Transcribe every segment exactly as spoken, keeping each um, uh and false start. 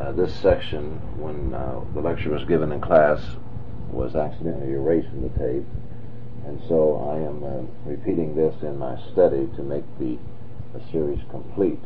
uh, this section, when uh, the lecture was given in class, was accidentally erased from the tape, and so I am uh, repeating this in my study to make the, the series complete.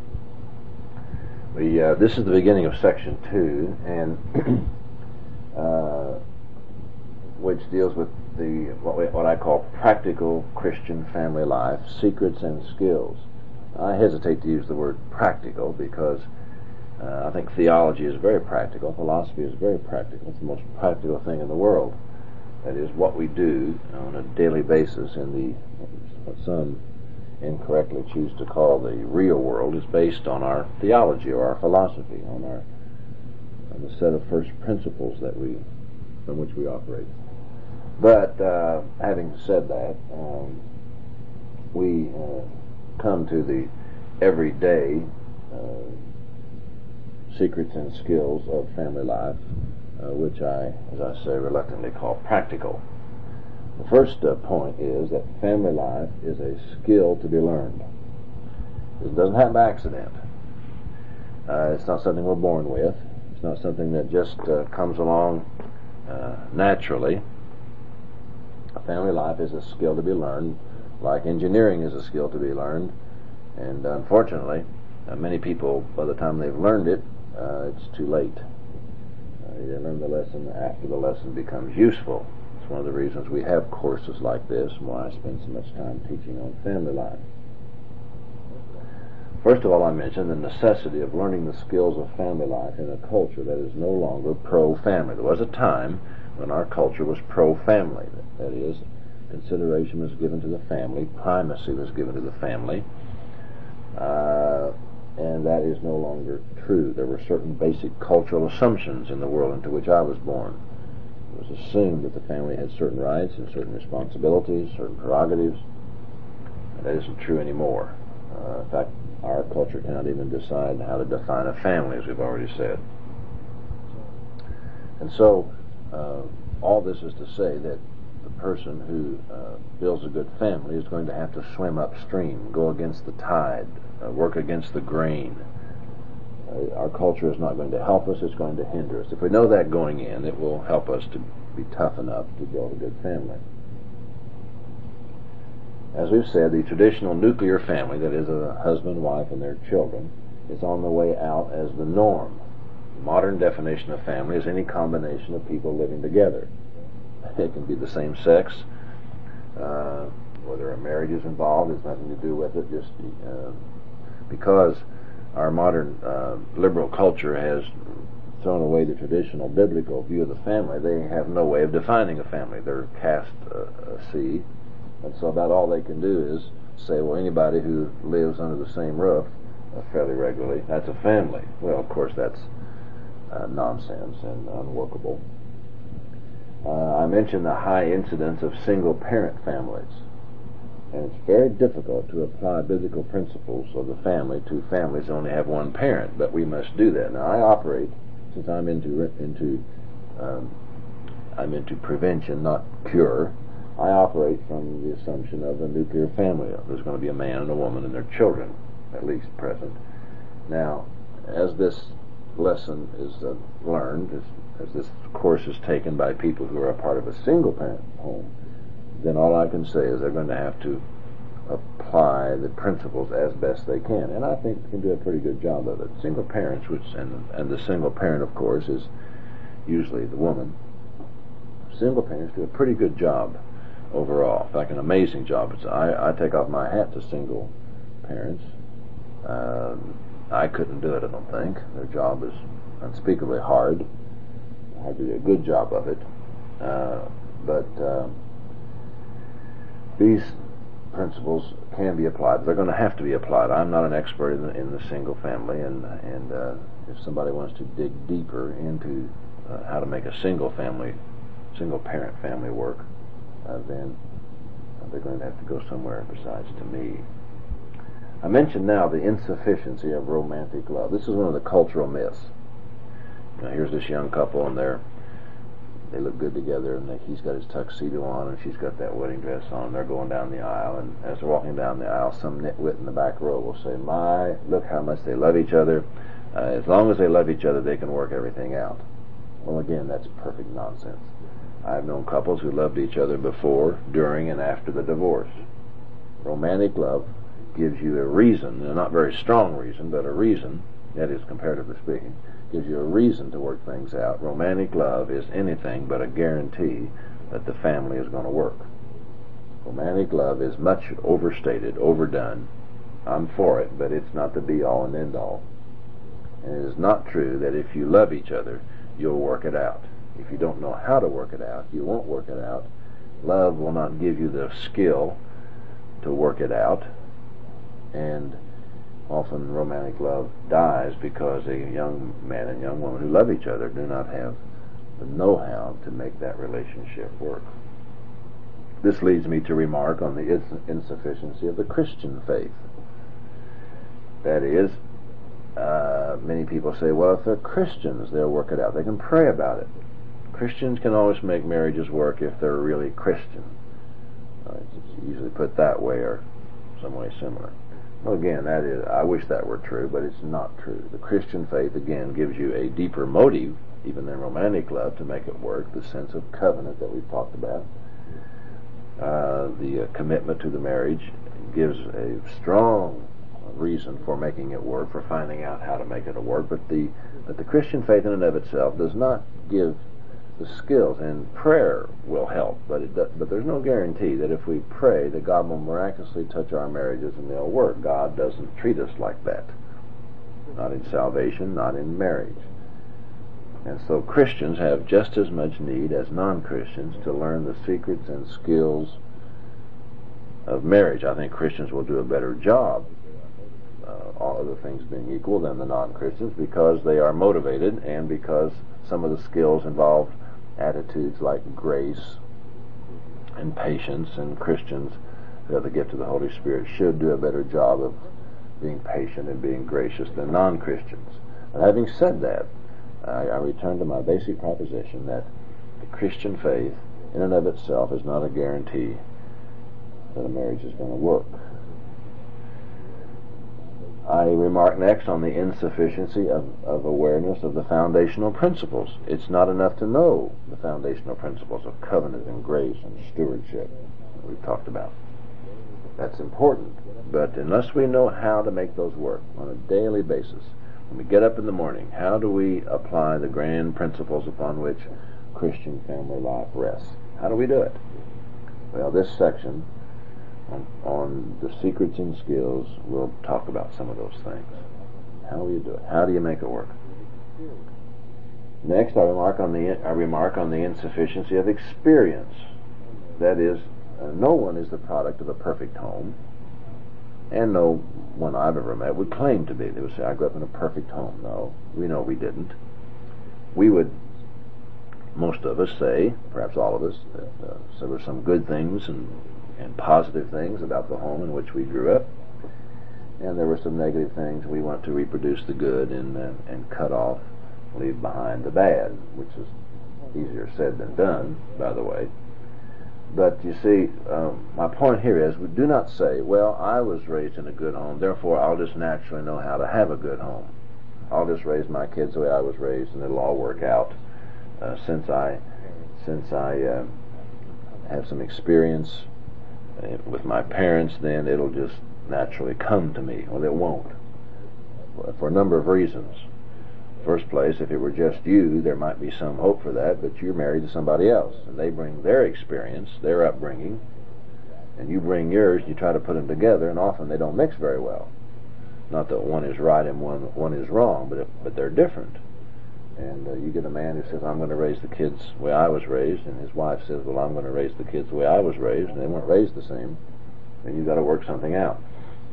We, uh, this is the beginning of section two, and uh, which deals with the what, we, what I call practical Christian family life, secrets and skills. I hesitate to use the word practical because uh, I think theology is very practical, philosophy is very practical. It's the most practical thing in the world. That is, what we do on a daily basis in the, what some incorrectly choose to call the real world, is based on our theology or our philosophy, on our on the set of first principles that we from which we operate. But uh, having said that, um, we uh, come to the everyday uh, secrets and skills of family life, uh, which I, as I say, reluctantly call practical. The first uh, point is that family life is a skill to be learned. It doesn't happen by accident. Uh, it's not something we're born with. It's not something that just uh, comes along uh, naturally. A family life is a skill to be learned, like engineering is a skill to be learned. And unfortunately, uh, many people, by the time they've learned it, uh, it's too late. Uh, they learn the lesson after the lesson becomes useful. It's one of the reasons we have courses like this, and why I spend so much time teaching on family life. First of all, I mentioned the necessity of learning the skills of family life in a culture that is no longer pro-family. There was a time when our culture was pro-family. That is, consideration was given to the family, primacy was given to the family, uh, and that is no longer true. There were certain basic cultural assumptions in the world into which I was born. It was assumed that the family had certain rights and certain responsibilities, certain prerogatives, and that isn't true anymore. Uh, in fact, our culture cannot even decide how to define a family, as we've already said. And so, uh, all this is to say that the person who uh, builds a good family is going to have to swim upstream, go against the tide, uh, work against the grain. Uh, our culture is not going to help us, it's going to hinder us. If we know that going in, it will help us to be tough enough to build a good family. As we've said, the traditional nuclear family, that is a husband, wife, and their children, is on the way out as the norm. The modern definition of family is any combination of people living together. It can be the same sex. Uh, whether a marriage is involved has nothing to do with it, just uh, because our modern uh, liberal culture has thrown away the traditional biblical view of the family. They have no way of defining a family. They're cast uh, a C, and so about all they can do is say, well, anybody who lives under the same roof uh, fairly regularly, that's a family. Well, of course, that's uh, nonsense and unworkable. Uh, I mentioned the high incidence of single-parent families, and it's very difficult to apply biblical principles of the family to families that only have one parent, but we must do that. Now, I operate, since I'm into into um, I'm into prevention, not cure. I operate from the assumption of a nuclear family. There's going to be a man and a woman and their children, at least present. Now, as this lesson is uh, learned, as, as this course is taken by people who are a part of a single-parent home, then all I can say is they're going to have to apply the principles as best they can, and I think they can do a pretty good job of it. Single parents, which and and the single parent, of course, is usually the woman. Single parents do a pretty good job overall. In fact, an amazing job. It's, I, I take off my hat to single parents. Um, I couldn't do it, I don't think. Their job is unspeakably hard. I have to do a good job of it. Uh, but uh, these principles can be applied. They're going to have to be applied. I'm not an expert in the, in the single family, and and uh, if somebody wants to dig deeper into uh, how to make a single family, single parent family work, uh, then they're going to have to go somewhere besides to me. I mentioned now the insufficiency of romantic love. This is one of the cultural myths. You know, here's this young couple, and they're they look good together, and they, he's got his tuxedo on, and she's got that wedding dress on, and they're going down the aisle, and as they're walking down the aisle, some nitwit in the back row will say, my, look how much they love each other, Uh, as long as they love each other, they can work everything out. Well, again, that's perfect nonsense. I've known couples who loved each other before, during, and after the divorce. Romantic love gives you a reason, a not very strong reason, but a reason, that is comparatively speaking, gives you a reason to work things out. Romantic love is anything but a guarantee that the family is going to work. Romantic love is much overstated, overdone. I'm for it, but it's not the be-all and end-all. And it is not true that if you love each other, you'll work it out. If you don't know how to work it out, you won't work it out. Love will not give you the skill to work it out. And often romantic love dies because a young man and young woman who love each other do not have the know-how to make that relationship work. This leads me to remark on the ins- insufficiency of the Christian faith. That is, uh, many people say, well, if they're Christians, they'll work it out. They can pray about it. Christians can always make marriages work if they're really Christian. Uh, it's usually put that way or some way similar. Well, again, that is, I wish that were true, but it's not true. The Christian faith, again, gives you a deeper motive, even than romantic love, to make it work, the sense of covenant that we've talked about. Uh, the uh, commitment to the marriage gives a strong reason for making it work, for finding out how to make it work, but the, but the Christian faith in and of itself does not give the skills, and prayer will help, but it does, but there's no guarantee that if we pray that God will miraculously touch our marriages and they'll work. God doesn't treat us like that. Not in salvation, not in marriage. And so Christians have just as much need as non-Christians to learn the secrets and skills of marriage. I think Christians will do a better job, uh, all other things being equal, than the non-Christians, because they are motivated and because some of the skills involve attitudes like grace and patience, and Christians who have the gift of the Holy Spirit should do a better job of being patient and being gracious than non-Christians. But having said that, I, I return to my basic proposition that the Christian faith in and of itself is not a guarantee that a marriage is going to work. I remark next on the insufficiency of, of awareness of the foundational principles. It's not enough to know the foundational principles of covenant and grace and stewardship that we've talked about. That's important, but unless we know how to make those work on a daily basis, when we get up in the morning, how do we apply the grand principles upon which Christian family life rests? How do we do it? Well, this section On, on the secrets and skills, we'll talk about some of those things. How do you do it? How do you make it work? Next, I remark on the I remark on the insufficiency of experience. That is, uh, no one is the product of a perfect home, and no one I've ever met would claim to be. They would say, "I grew up in a perfect home." No, we know we didn't. We would, most of us say, perhaps all of us, that uh, there were some good things and and positive things about the home in which we grew up, and there were some negative things. We want to reproduce the good and uh, and cut off, leave behind the bad, which is easier said than done, by the way. But you see, um, my point here is, we do not say, well, I was raised in a good home, therefore I'll just naturally know how to have a good home. I'll just raise my kids the way I was raised, and it'll all work out. Uh, since I, since I uh, have some experience with my parents, then it'll just naturally come to me. Well, it won't, for a number of reasons. First place, if it were just you, there might be some hope for that, but you're married to somebody else, and they bring their experience, their upbringing, and you bring yours, you try to put them together, and often they don't mix very well. Not that one is right and one one is wrong, but, it, but they're different. And uh, you get a man who says, I'm going to raise the kids the way I was raised, and his wife says, well, I'm going to raise the kids the way I was raised, and they weren't raised the same. Then you've got to work something out.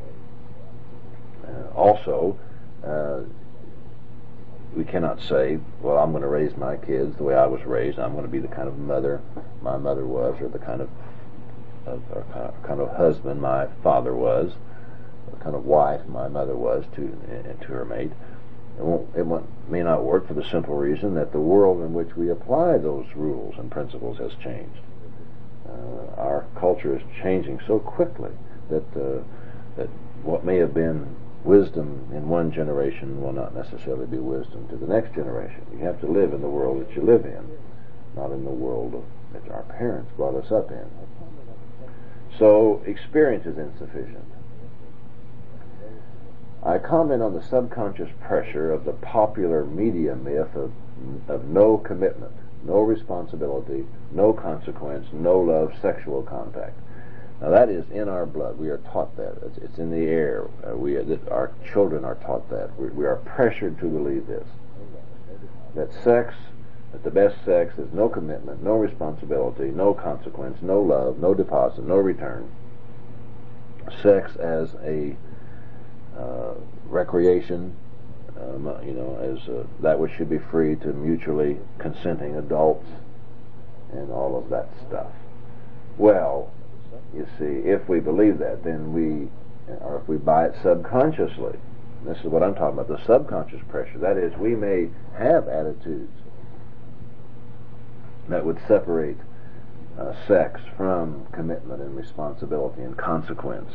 Uh, also, uh, we cannot say, well, I'm going to raise my kids the way I was raised. I'm going to be the kind of mother my mother was, or the kind of, of or kind of husband my father was, or the kind of wife my mother was to uh, to her mate. It, won't, it won't, may not work for the simple reason that the world in which we apply those rules and principles has changed. Uh, our culture is changing so quickly that uh, that what may have been wisdom in one generation will not necessarily be wisdom to the next generation. You have to live in the world that you live in, not in the world that our parents brought us up in. So experience is insufficient. I comment on the subconscious pressure of the popular media myth of, of no commitment, no responsibility, no consequence, no love, sexual contact. Now that is in our blood. We are taught that. It's, it's in the air. Uh, we are, that our children are taught that. We, we are pressured to believe this. That sex, that the best sex is no commitment, no responsibility, no consequence, no love, no deposit, no return. Sex as a uh, recreation, um, you know, as uh, that which should be free to mutually consenting adults and all of that stuff. Well, you see, if we believe that, then we, or if we buy it subconsciously, this is what I'm talking about, the subconscious pressure. That is, we may have attitudes that would separate uh, sex from commitment and responsibility and consequence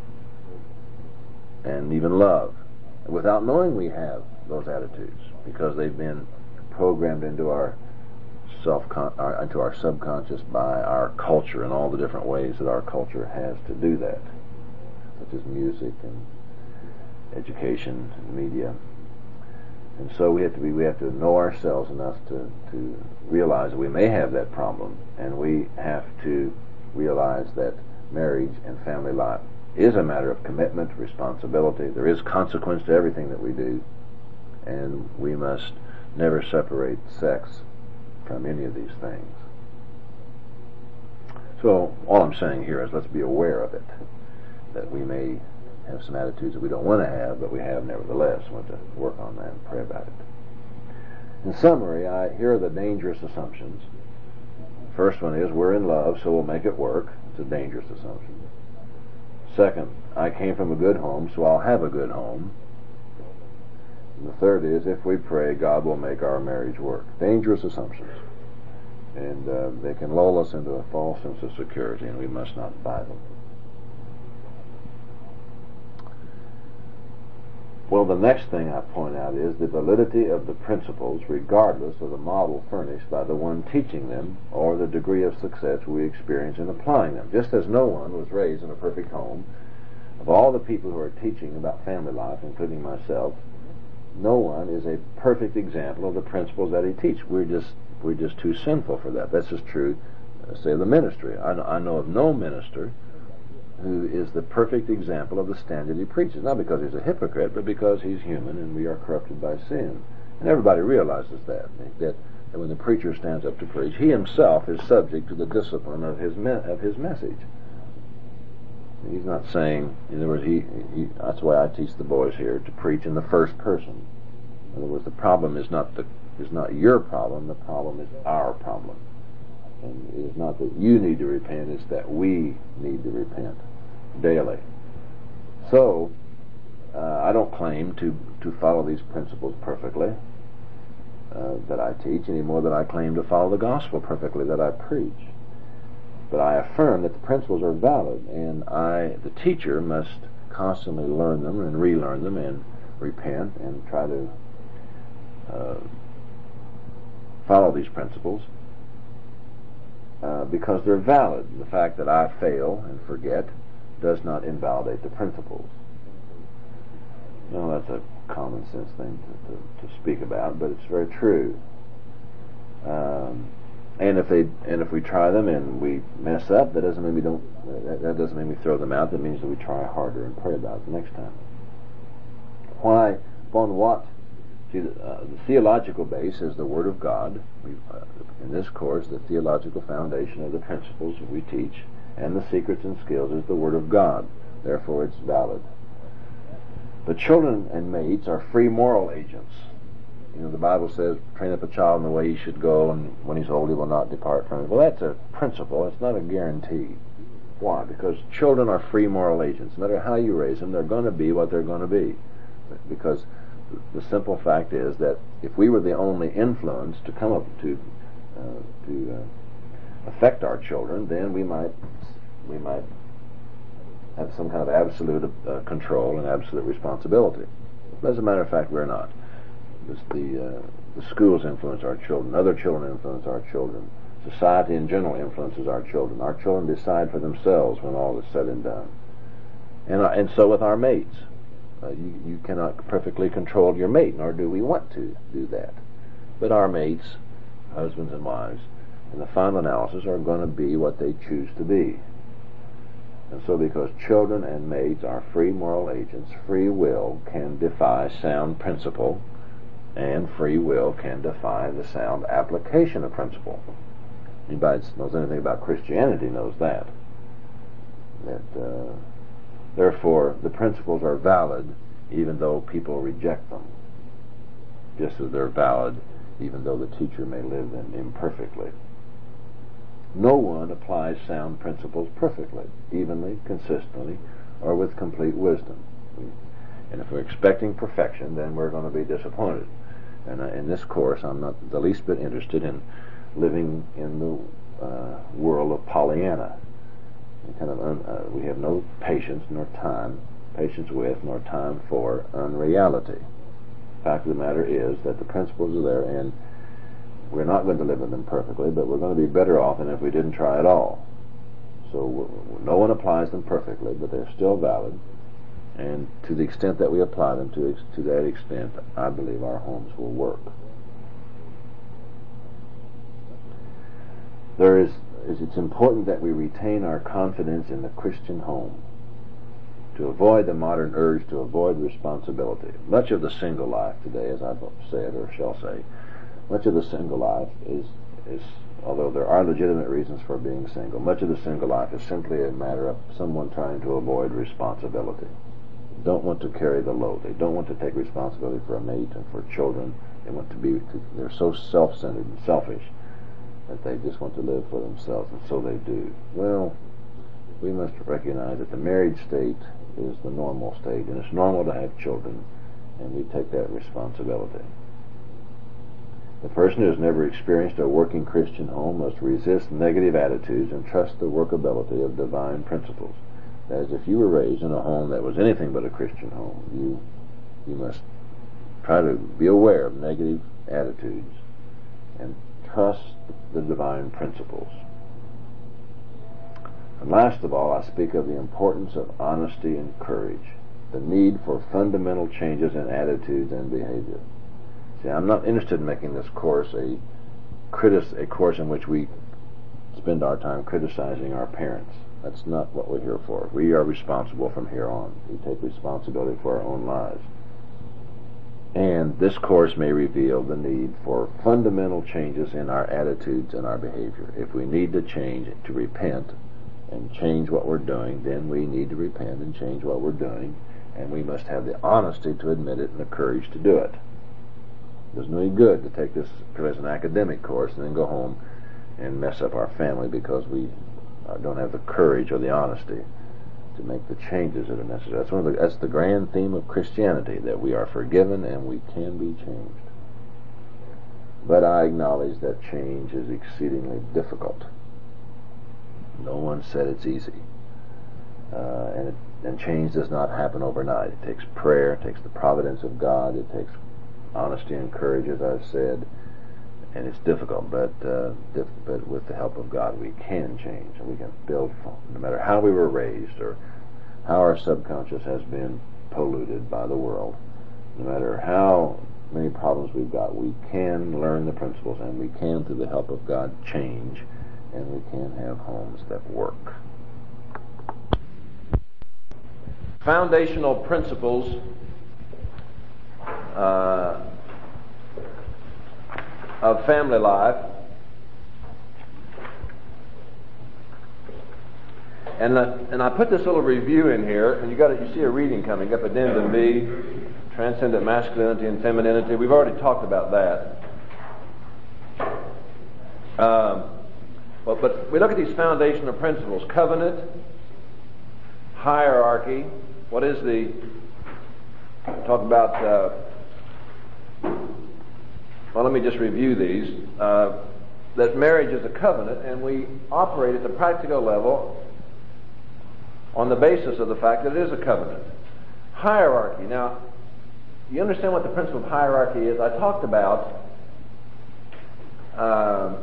and even love, without knowing we have those attitudes, because they've been programmed into our self our, into our subconscious by our culture and all the different ways that our culture has to do that, such as music and education and media. And so we have to be we have to know ourselves enough to, to realize that we may have that problem, and we have to realize that marriage and family life is a matter of commitment, responsibility. There is consequence to everything that we do, and we must never separate sex from any of these things. So all I'm saying here is let's be aware of it, that we may have some attitudes that we don't want to have, but we have nevertheless. We want to work on that and pray about it. In summary, I here are the dangerous assumptions. First one is we're in love, so we'll make it work. It's a dangerous assumption. Second, I came from a good home, so I'll have a good home. And the third is, if we pray, God will make our marriage work. Dangerous assumptions. And uh, they can lull us into a false sense of security, and we must not buy them. Well, the next thing I point out is the validity of the principles, regardless of the model furnished by the one teaching them or the degree of success we experience in applying them. Just as no one was raised in a perfect home, of all the people who are teaching about family life, including myself, no one is a perfect example of the principles that he teaches. We're just we're just too sinful for that. That's just true, uh, say, of the ministry. I know, I know of no minister who is the perfect example of the standard he preaches, not because he's a hypocrite, but because he's human and we are corrupted by sin. And everybody realizes that, that, that when the preacher stands up to preach, he himself is subject to the discipline of his me- of his message. He's not saying, in other words, he, he, that's why I teach the boys here, to preach in the first person. In other words, the problem is not the is not your problem, the problem is our problem. And it is not that you need to repent, it's that we need to repent daily. So, uh, I don't claim to, to follow these principles perfectly uh, that I teach, any more than I claim to follow the gospel perfectly that I preach. But I affirm that the principles are valid, and I, the teacher, must constantly learn them and relearn them and repent and try to uh, follow these principles uh, because they're valid. The fact that I fail and forget does not invalidate the principles. You know, that's a common sense thing to, to, to speak about, but it's very true. Um, and if they and if we try them and we mess up, that doesn't mean we don't. That, that doesn't mean we throw them out. That means that we try harder and pray about it the next time. Why? Upon what? See, the, uh, the theological base is the Word of God. We, uh, in this course, the theological foundation of the principles we teach and the secrets and skills is the Word of God. Therefore, it's valid. But children and mates are free moral agents. You know, the Bible says, train up a child in the way he should go, and when he's old he will not depart from it. Well, that's a principle. It's not a guarantee. Why? Because children are free moral agents. No matter how you raise them, they're going to be what they're going to be. Because the simple fact is that if we were the only influence to come up to uh, to uh, affect our children, then we might we might have some kind of absolute uh, control and absolute responsibility. As a matter of fact, we're not. This, the, uh, the schools influence our children. Other children influence our children. Society in general influences our children. Our children decide for themselves when all is said and done. And, uh, and so with our mates. Uh, you, you cannot perfectly control your mate, nor do we want to do that. But our mates, husbands and wives, in the final analysis are going to be what they choose to be. And so because children and mates are free moral agents, free will can defy sound principle, and free will can defy the sound application of principle. Anybody that knows anything about Christianity knows that. That uh, therefore the principles are valid even though people reject them, just as they're valid even though the teacher may live them imperfectly. No one applies sound principles perfectly, evenly, consistently, or with complete wisdom. And if we're expecting perfection, then we're going to be disappointed. And uh, in this course, I'm not the least bit interested in living in the uh, world of Pollyanna. We, kind of un, uh, we have no patience nor time, patience with nor time for unreality. The fact of the matter is that the principles are there, and we're not going to live in them perfectly, but we're going to be better off than if we didn't try at all. So no one applies them perfectly, but they're still valid, and to the extent that we apply them, to, to that extent, I believe our homes will work. There is, it's important that we retain our confidence in the Christian home, to avoid the modern urge to avoid responsibility. Much of the single life today, as I've said or shall say, much of the single life is, is, although there are legitimate reasons for being single, much of the single life is simply a matter of someone trying to avoid responsibility. They don't want to carry the load. They don't want to take responsibility for a mate and for children. They want to be, they're so self-centered and selfish that they just want to live for themselves, and so they do. Well, we must recognize that the married state is the normal state, and it's normal to have children, and we take that responsibility. The person who has never experienced a working Christian home must resist negative attitudes and trust the workability of divine principles. That is, if you were raised in a home that was anything but a Christian home, you you must try to be aware of negative attitudes and trust the divine principles. And last of all, I speak of the importance of honesty and courage, the need for fundamental changes in attitudes and behavior. See, I'm not interested in making this course a critic, a course in which we spend our time criticizing our parents. That's not what we're here for. We are responsible from here on. We take responsibility for our own lives. And this course may reveal the need for fundamental changes in our attitudes and our behavior. If we need to change, to repent, and change what we're doing, then we need to repent and change what we're doing, and we must have the honesty to admit it and the courage to do it. There's no good to take this as an academic course and then go home and mess up our family because we uh, don't have the courage or the honesty to make the changes that are necessary. That's one of the, that's the grand theme of Christianity, that we are forgiven and we can be changed. But I acknowledge that change is exceedingly difficult. No one said it's easy. Uh, and, it, and change does not happen overnight. It takes prayer, it takes the providence of God, it takes honesty and courage, as I've said, and it's difficult, but uh, diff- but with the help of God we can change, and we can build from, no matter how we were raised or how our subconscious has been polluted by the world, no matter how many problems we've got, we can learn the principles, and we can, through the help of God, change, and we can have homes that work. Foundational principles uh, of family life, and uh, and I put this little review in here, and you got it. You see a reading coming up, Addendum B, Transcendent Masculinity and Femininity. We've already talked about that. Um, well, but we look at these foundational principles: covenant, hierarchy. What is the talk about? Uh, well, let me just review these. Uh, that marriage is a covenant, and we operate at the practical level on the basis of the fact that it is a covenant. Hierarchy. Now, you understand what the principle of hierarchy is? I talked about uh,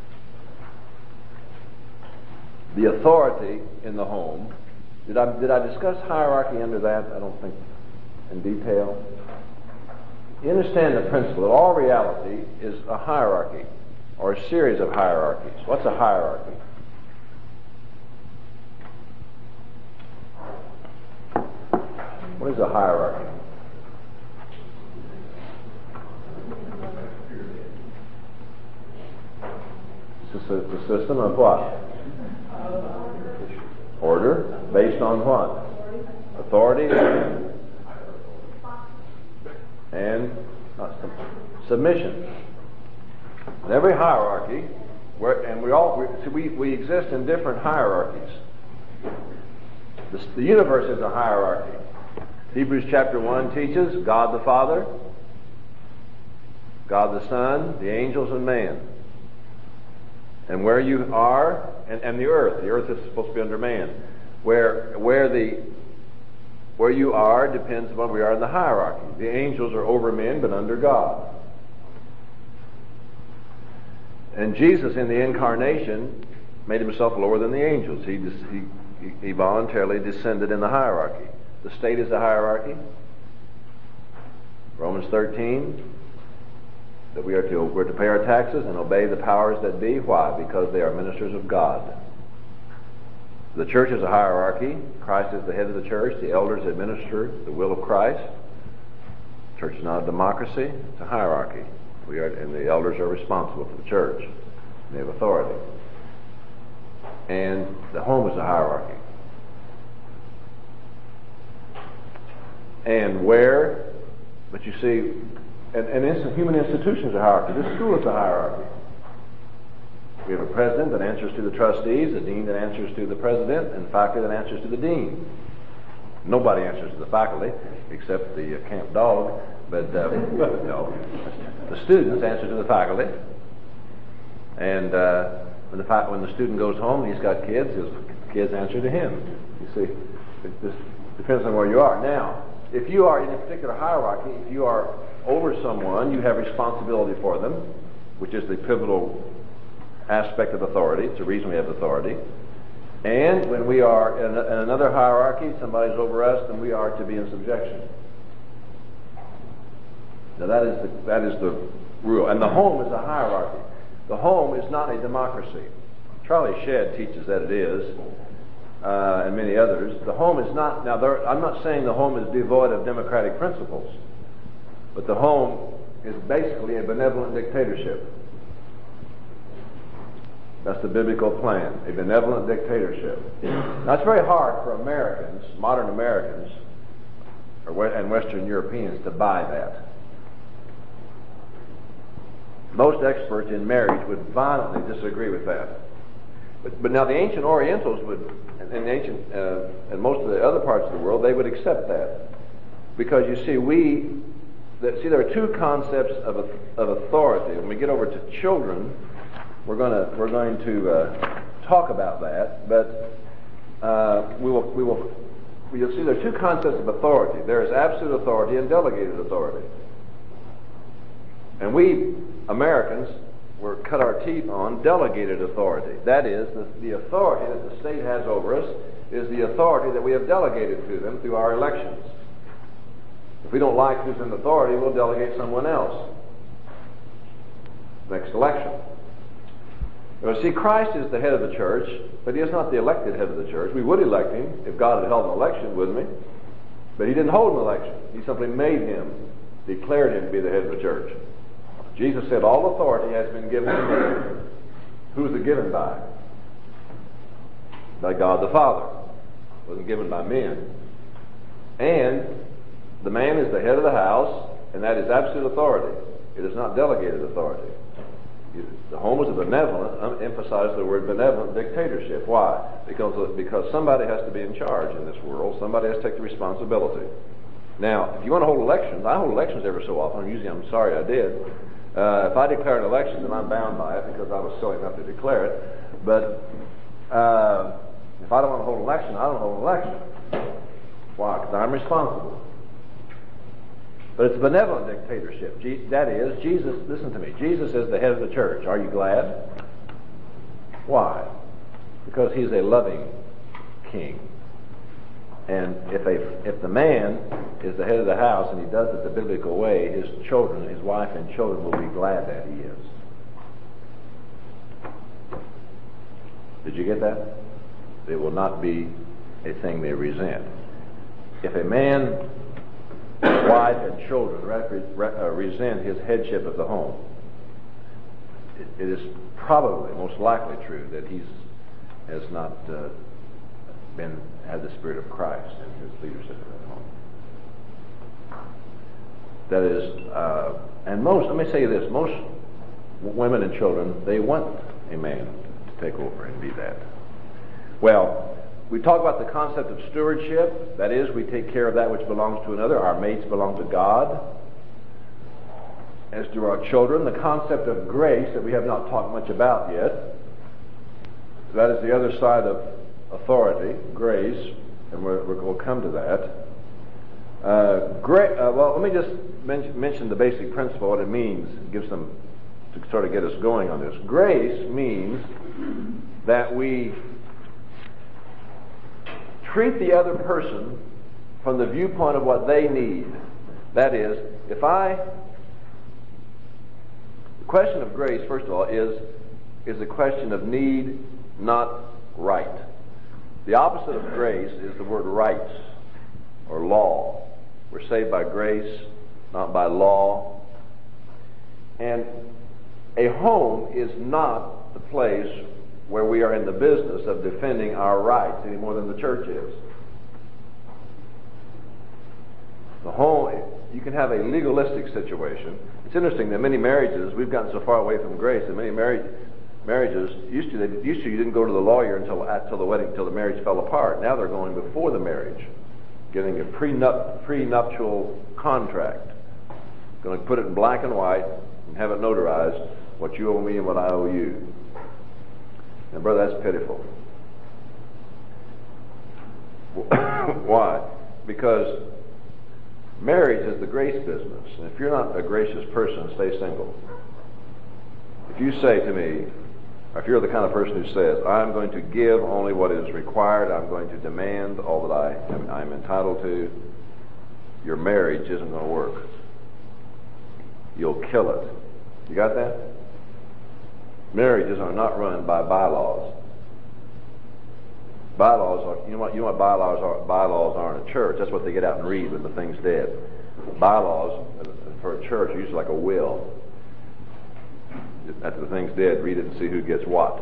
the authority in the home. Did I, did I discuss hierarchy under that? I don't think in detail. You understand the principle that all reality is a hierarchy or a series of hierarchies. What's a hierarchy? What is a hierarchy? It's a system of what? Order based on what? Authority and uh, submission. In every hierarchy, we're, and we all we, see, we, we exist in different hierarchies. The, the universe is a hierarchy. Hebrews chapter one teaches God the Father, God the Son, the angels, and man. And where you are, and, and the earth. The earth is supposed to be under man. Where where the where you are depends upon where we are in the hierarchy. The angels are over men, but under God. And Jesus, in the incarnation, made himself lower than the angels. He he he voluntarily descended in the hierarchy. The state is a hierarchy. Romans thirteen. That we are to we're to pay our taxes and obey the powers that be. Why? Because they are ministers of God. The church is a hierarchy. Christ is the head of the church. The elders administer the will of Christ. The church is not a democracy. It's a hierarchy. We are, and the elders are responsible for the church. They have authority. And the home is a hierarchy. And where, but you see, and, and instant, human institutions are hierarchy. This school is a hierarchy. We have a president that answers to the trustees, a dean that answers to the president, and faculty that answers to the dean. Nobody answers to the faculty except the uh, camp dog, but uh, no. The students answer to the faculty, and uh, when the fa- when the student goes home and he's got kids, his kids answer to him. You see, it just depends on where you are. Now, if you are in a particular hierarchy, if you are over someone, you have responsibility for them, which is the pivotal aspect of authority. It's the reason we have authority. And when we are in, a, in another hierarchy, somebody's over us, then we are to be in subjection. Now that is the, that is the rule. And the home is a hierarchy. The home is not a democracy. Charlie Shedd teaches that it is, uh, and many others. The home is not, now there, I'm not saying the home is devoid of democratic principles, but the home is basically a benevolent dictatorship. That's the biblical plan, a benevolent dictatorship. Now it's very hard for Americans, modern Americans, or, and Western Europeans to buy that. Most experts in marriage would violently disagree with that. But, but now the ancient Orientals would, and, and ancient, uh, and most of the other parts of the world, they would accept that. Because you see, we, that, see there are two concepts of, of authority. When we get over to children, We're going to we're going to uh, talk about that, but uh, we will we will you'll see there are two concepts of authority. There is absolute authority and delegated authority. And we Americans were cut our teeth on delegated authority. That is, the, the authority that the state has over us is the authority that we have delegated to them through our elections. If we don't like who's in authority, we'll delegate someone else. Next election. Now, see, Christ is the head of the church, but he is not the elected head of the church. We would elect him if God had held an election, wouldn't we? But he didn't hold an election. He simply made him, declared him to be the head of the church. Jesus said, all authority has been given to me. Who's it given by? By God the Father. It wasn't given by men. And the man is the head of the house, and that is absolute authority. It is not delegated authority. The home is a benevolent, I emphasize the word benevolent dictatorship. Why? Because, because somebody has to be in charge in this world. Somebody has to take the responsibility. Now, if you want to hold elections, I hold elections every so often. Usually I'm sorry I did. Uh, if I declare an election, then I'm bound by it because I was silly enough to declare it. But uh, If I don't want to hold an election, I don't hold an election. Why? Because I'm responsible. But it's a benevolent dictatorship. Je- that is, Jesus, listen to me, Jesus is the head of the church. Are you glad? Why? Because he's a loving king. And if a if the man is the head of the house and he does it the biblical way, his children, his wife and children will be glad that he is. Did you get that? It will not be a thing they resent. If a man, wife, and children re- re- uh, resent his headship of the home, it, it is probably, most likely true that he's has not uh, been had the Spirit of Christ in his leadership of that home. That is, uh, and most, let me say this, most women and children, they want a man to take over and be that. Well, we talk about the concept of stewardship. That is, we take care of that which belongs to another. Our mates belong to God, as do our children. The concept of grace that we have not talked much about yet. That is the other side of authority, grace, and we're, we're, we'll come to that. Uh, gra- uh, well, let me just men- mention the basic principle, what it means, give some, to sort of get us going on this. Grace means that we treat the other person from the viewpoint of what they need. That is, if I... The question of grace, first of all, is, is a question of need, not right. The opposite of grace is the word rights or law. We're saved by grace, not by law. And a home is not the place where we are in the business of defending our rights any more than the church is. The home, you can have a legalistic situation. It's interesting that many marriages, we've gotten so far away from grace, that many marriage, marriages used to, they, used to you didn't go to the lawyer until until the wedding, until the marriage fell apart. Now they're going before the marriage, getting a prenup, prenuptial contract. Going to put it in black and white and have it notarized, what you owe me and what I owe you. And brother, that's pitiful. Why? Because marriage is the grace business. And if you're not a gracious person, stay single. If you say to me, or if you're the kind of person who says, I'm going to give only what is required, I'm going to demand all that I am I'm entitled to, your marriage isn't going to work. You'll kill it. You got that? Marriages are not run by bylaws. Bylaws are, you know what, you know what bylaws are, bylaws are in a church. That's what they get out and read when the thing's dead. Bylaws for a church are usually like a will. After the thing's dead, read it and see who gets what.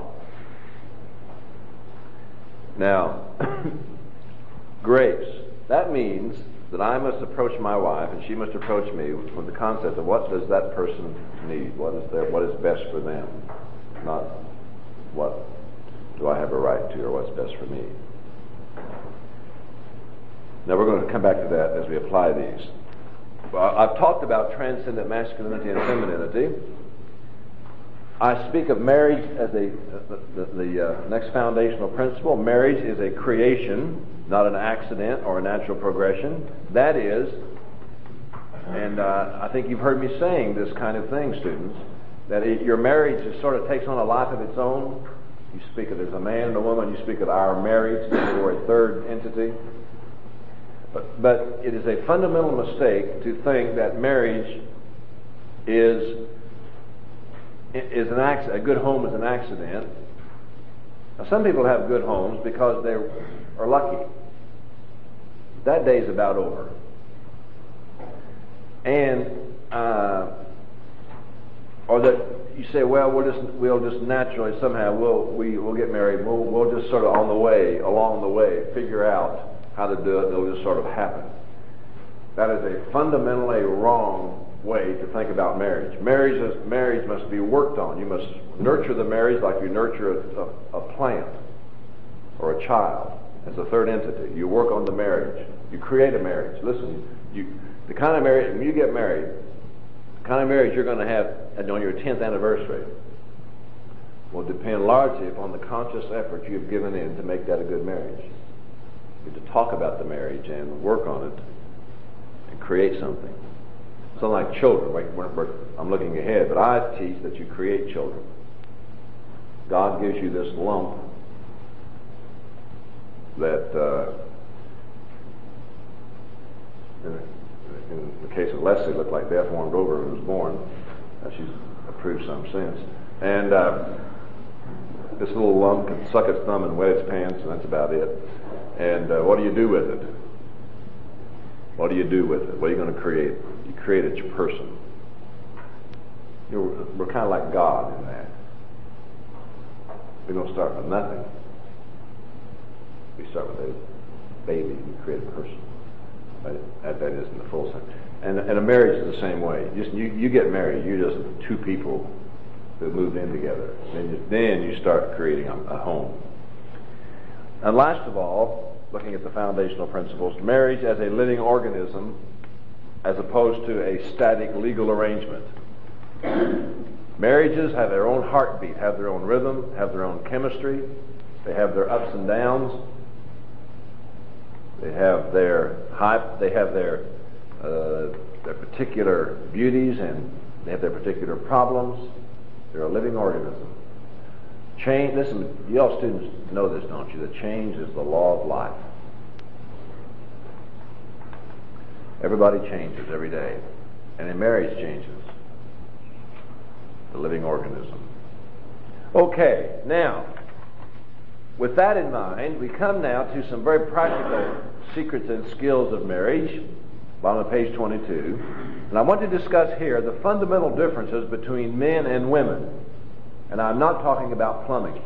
Now, grace. That means that I must approach my wife and she must approach me with the concept of what does that person need? What is their, what is best for them? Not what do I have a right to or what's best for me. Now we're going to come back to that as we apply these. Well, I've talked about transcendent masculinity and femininity. I speak of marriage as a uh, the, the uh, next foundational principle. Marriage is a creation, not an accident or a natural progression. That is, and uh, I think you've heard me saying this kind of thing, students, that it, your marriage just sort of takes on a life of its own. You speak of there's a man and a woman, you speak of our marriage, or a third entity. But, but it is a fundamental mistake to think that marriage is is an accident. A good home is an accident. Now, some people have good homes because they are lucky. That day's about over. And uh, or that you say, well, we'll just we'll just naturally somehow we'll we will get married. We'll we'll just sort of on the way, along the way, figure out how to do it. It'll just sort of happen. That is a fundamentally wrong way to think about marriage. Marriage is, marriage must be worked on. You must nurture the marriage like you nurture a, a, a plant or a child as a third entity. You work on the marriage. You create a marriage. Listen, you the kind of marriage when you get married, the kind of marriage you're going to have on your tenth anniversary will depend largely upon the conscious effort you've given in to make that a good marriage. You have to talk about the marriage and work on it and create something. It's not like children. We're, we're, I'm looking ahead, but I teach that you create children. God gives you this lump that, uh, in, in the case of Leslie, looked like Beth warmed over when she was born. Uh, she's approved some since. And uh, this little lump can suck its thumb and wet its pants, and that's about it. And uh, what do you do with it? What do you do with it? What are you going to create? You create a person. You know, we're kind of like God in that. We don't start with nothing. We start with a baby. We create a person. That, that is in the full sense. And, and a marriage is the same way. Just you, you get married. You're just two people who move in together. Then you, then you start creating a, a home. And last of all, looking at the foundational principles, marriage as a living organism as opposed to a static legal arrangement. Marriages have their own heartbeat, have their own rhythm, have their own chemistry. They have their ups and downs. They have their high, they have their uh, their particular beauties, and they have their particular problems. They're a living organism. Change. Listen, you all students know this, don't you? That change is the law of life. Everybody changes every day, and in marriage changes. The living organism. Okay, now, with that in mind, we come now to some very practical secrets and skills of marriage, bottom of page twenty-two. And I want to discuss here the fundamental differences between men and women. And I'm not talking about plumbing.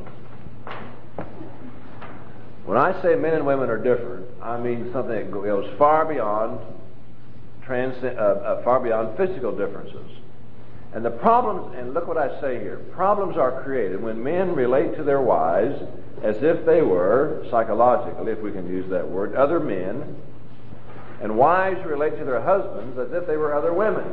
When I say men and women are different, I mean something that goes far beyond trans, uh, uh, far beyond physical differences. And the problems, and look what I say here, problems are created when men relate to their wives as if they were, psychologically, if we can use that word, other men, and wives relate to their husbands as if they were other women.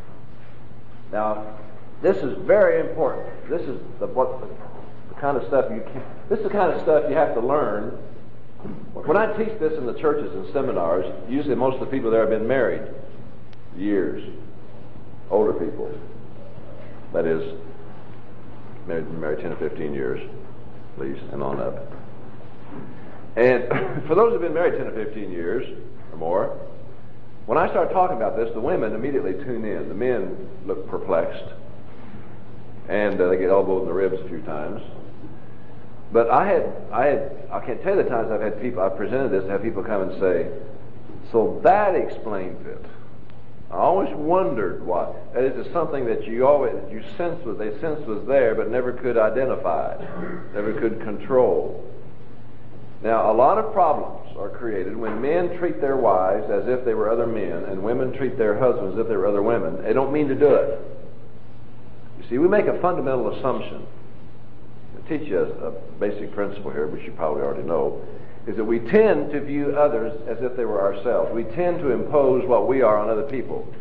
Now, this is very important. This is the, what, the kind of stuff you can, this is the kind of stuff you have to learn. When I teach this in the churches and seminars, usually most of the people there have been married years, older people. That is, married, married ten or fifteen years, at least, and on up. And for those who have been married ten or fifteen years or more, when I start talking about this, the women immediately tune in. The men look perplexed, and uh, they get elbowed in the ribs a few times. But I had, I had, I can't tell you the times I've had people, I've presented this, and have people come and say, so that explains it. I always wondered why. That is, it's something that you always, you sensed was, they sensed was there, but never could identify, never could control. Now, a lot of problems are created when men treat their wives as if they were other men, and women treat their husbands as if they were other women. They don't mean to do it. You see, we make a fundamental assumption. I'll teach you a, a basic principle here, which you probably already know, is that we tend to view others as if they were ourselves. We tend to impose what we are on other people.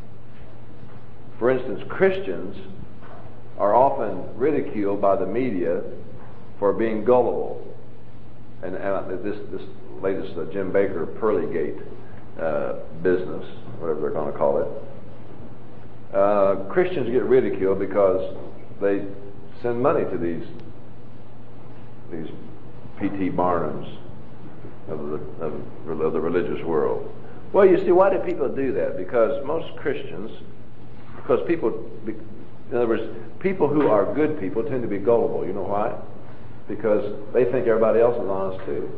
For instance, Christians are often ridiculed by the media for being gullible. And, and this, this latest uh, Jim Baker Pearlygate uh, business, whatever they're going to call it, uh, Christians get ridiculed because they send money to these these P T Barnums of the, of, of the religious world. Well, you see, why do people do that? Because most Christians, because people, in other words, people who are good people tend to be gullible. You know why? Because they think everybody else is honest too.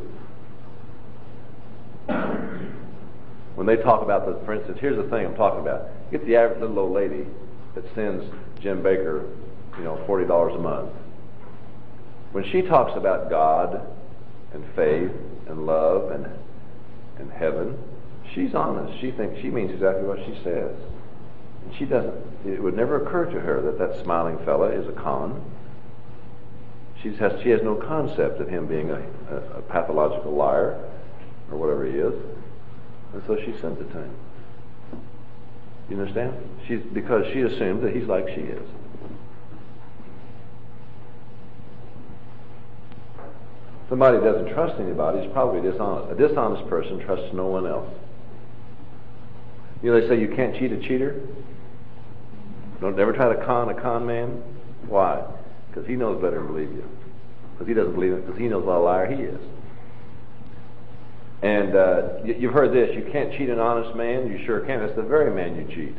When they talk about the, for instance, here's the thing I'm talking about. Get the average little old lady that sends Jim Baker, you know, forty dollars a month. When she talks about God and faith and love and and heaven, she's honest. She thinks she means exactly what she says. And she doesn't. It would never occur to her that that smiling fella is a con. She has, she has no concept of him being a, a, a pathological liar or whatever he is. And so she sends it to him. You understand? She's, because she assumes that he's like she is. Somebody who doesn't trust anybody is probably dishonest. A dishonest person trusts no one else. You know, they say you can't cheat a cheater. Don't ever try to con a con man. Why? Because he knows better than believe you. Because he doesn't believe it, because he knows what a liar he is. And uh, you, you've heard this, you can't cheat an honest man. You sure can. That's the very man you cheat.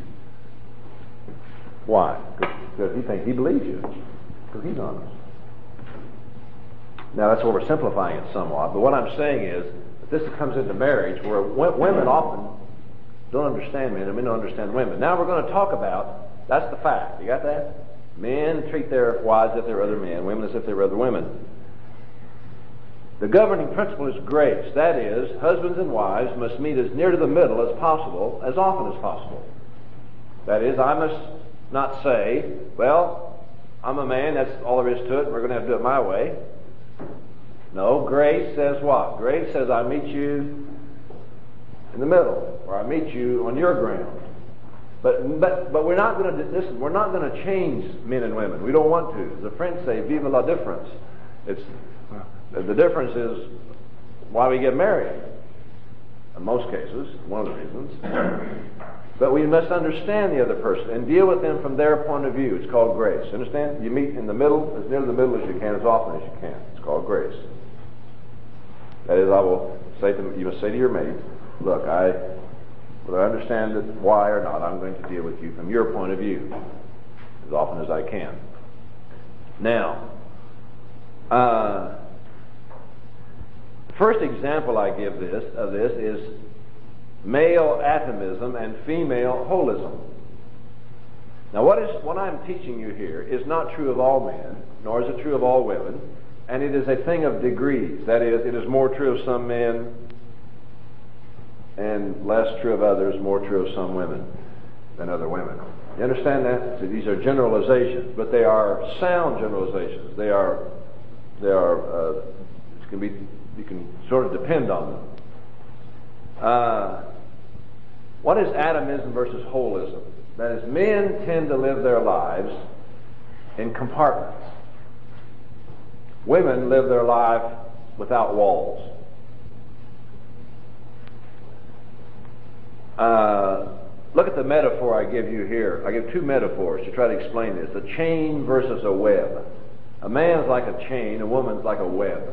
Why? Because he thinks he believes you. Because he's honest. Now that's oversimplifying it somewhat, but what I'm saying is that this comes into marriage where w- women often don't understand men and men don't understand women. Now we're going to talk about, that's the fact. You got that? Men treat their wives as if they were other men, women as if they were other women. The governing principle is grace. That is, husbands and wives must meet as near to the middle as possible, as often as possible. That is, I must not say, well, I'm a man, that's all there is to it, we're going to have to do it my way. No, grace says what? Grace says I meet you in the middle, or I meet you on your ground. But but but we're not going to listen. We're not going to change men and women. We don't want to. The French say, "Vive la différence." It's the difference is why we get married. In most cases, one of the reasons. But we must understand the other person and deal with them from their point of view. It's called grace. Understand? You meet in the middle, as near to the middle as you can, as often as you can. It's called grace. That is, I will say to you must say to your mate, look, I, whether I understand it why or not, I'm going to deal with you from your point of view as often as I can. Now, uh, the first example I give this of this is male atomism and female holism. Now, what is what I'm teaching you here is not true of all men, nor is it true of all women. And it is a thing of degrees. That is, it is more true of some men and less true of others, more true of some women than other women. You understand that? So these are generalizations, but they are sound generalizations. They are, they are, uh, it can be, you can sort of depend on them. Uh, what is atomism versus holism? That is, men tend to live their lives in compartments. Women live their life without walls. Uh, look at the metaphor I give you here. I give two metaphors to try to explain this. A chain versus a web. A man's like a chain, a woman's like a web.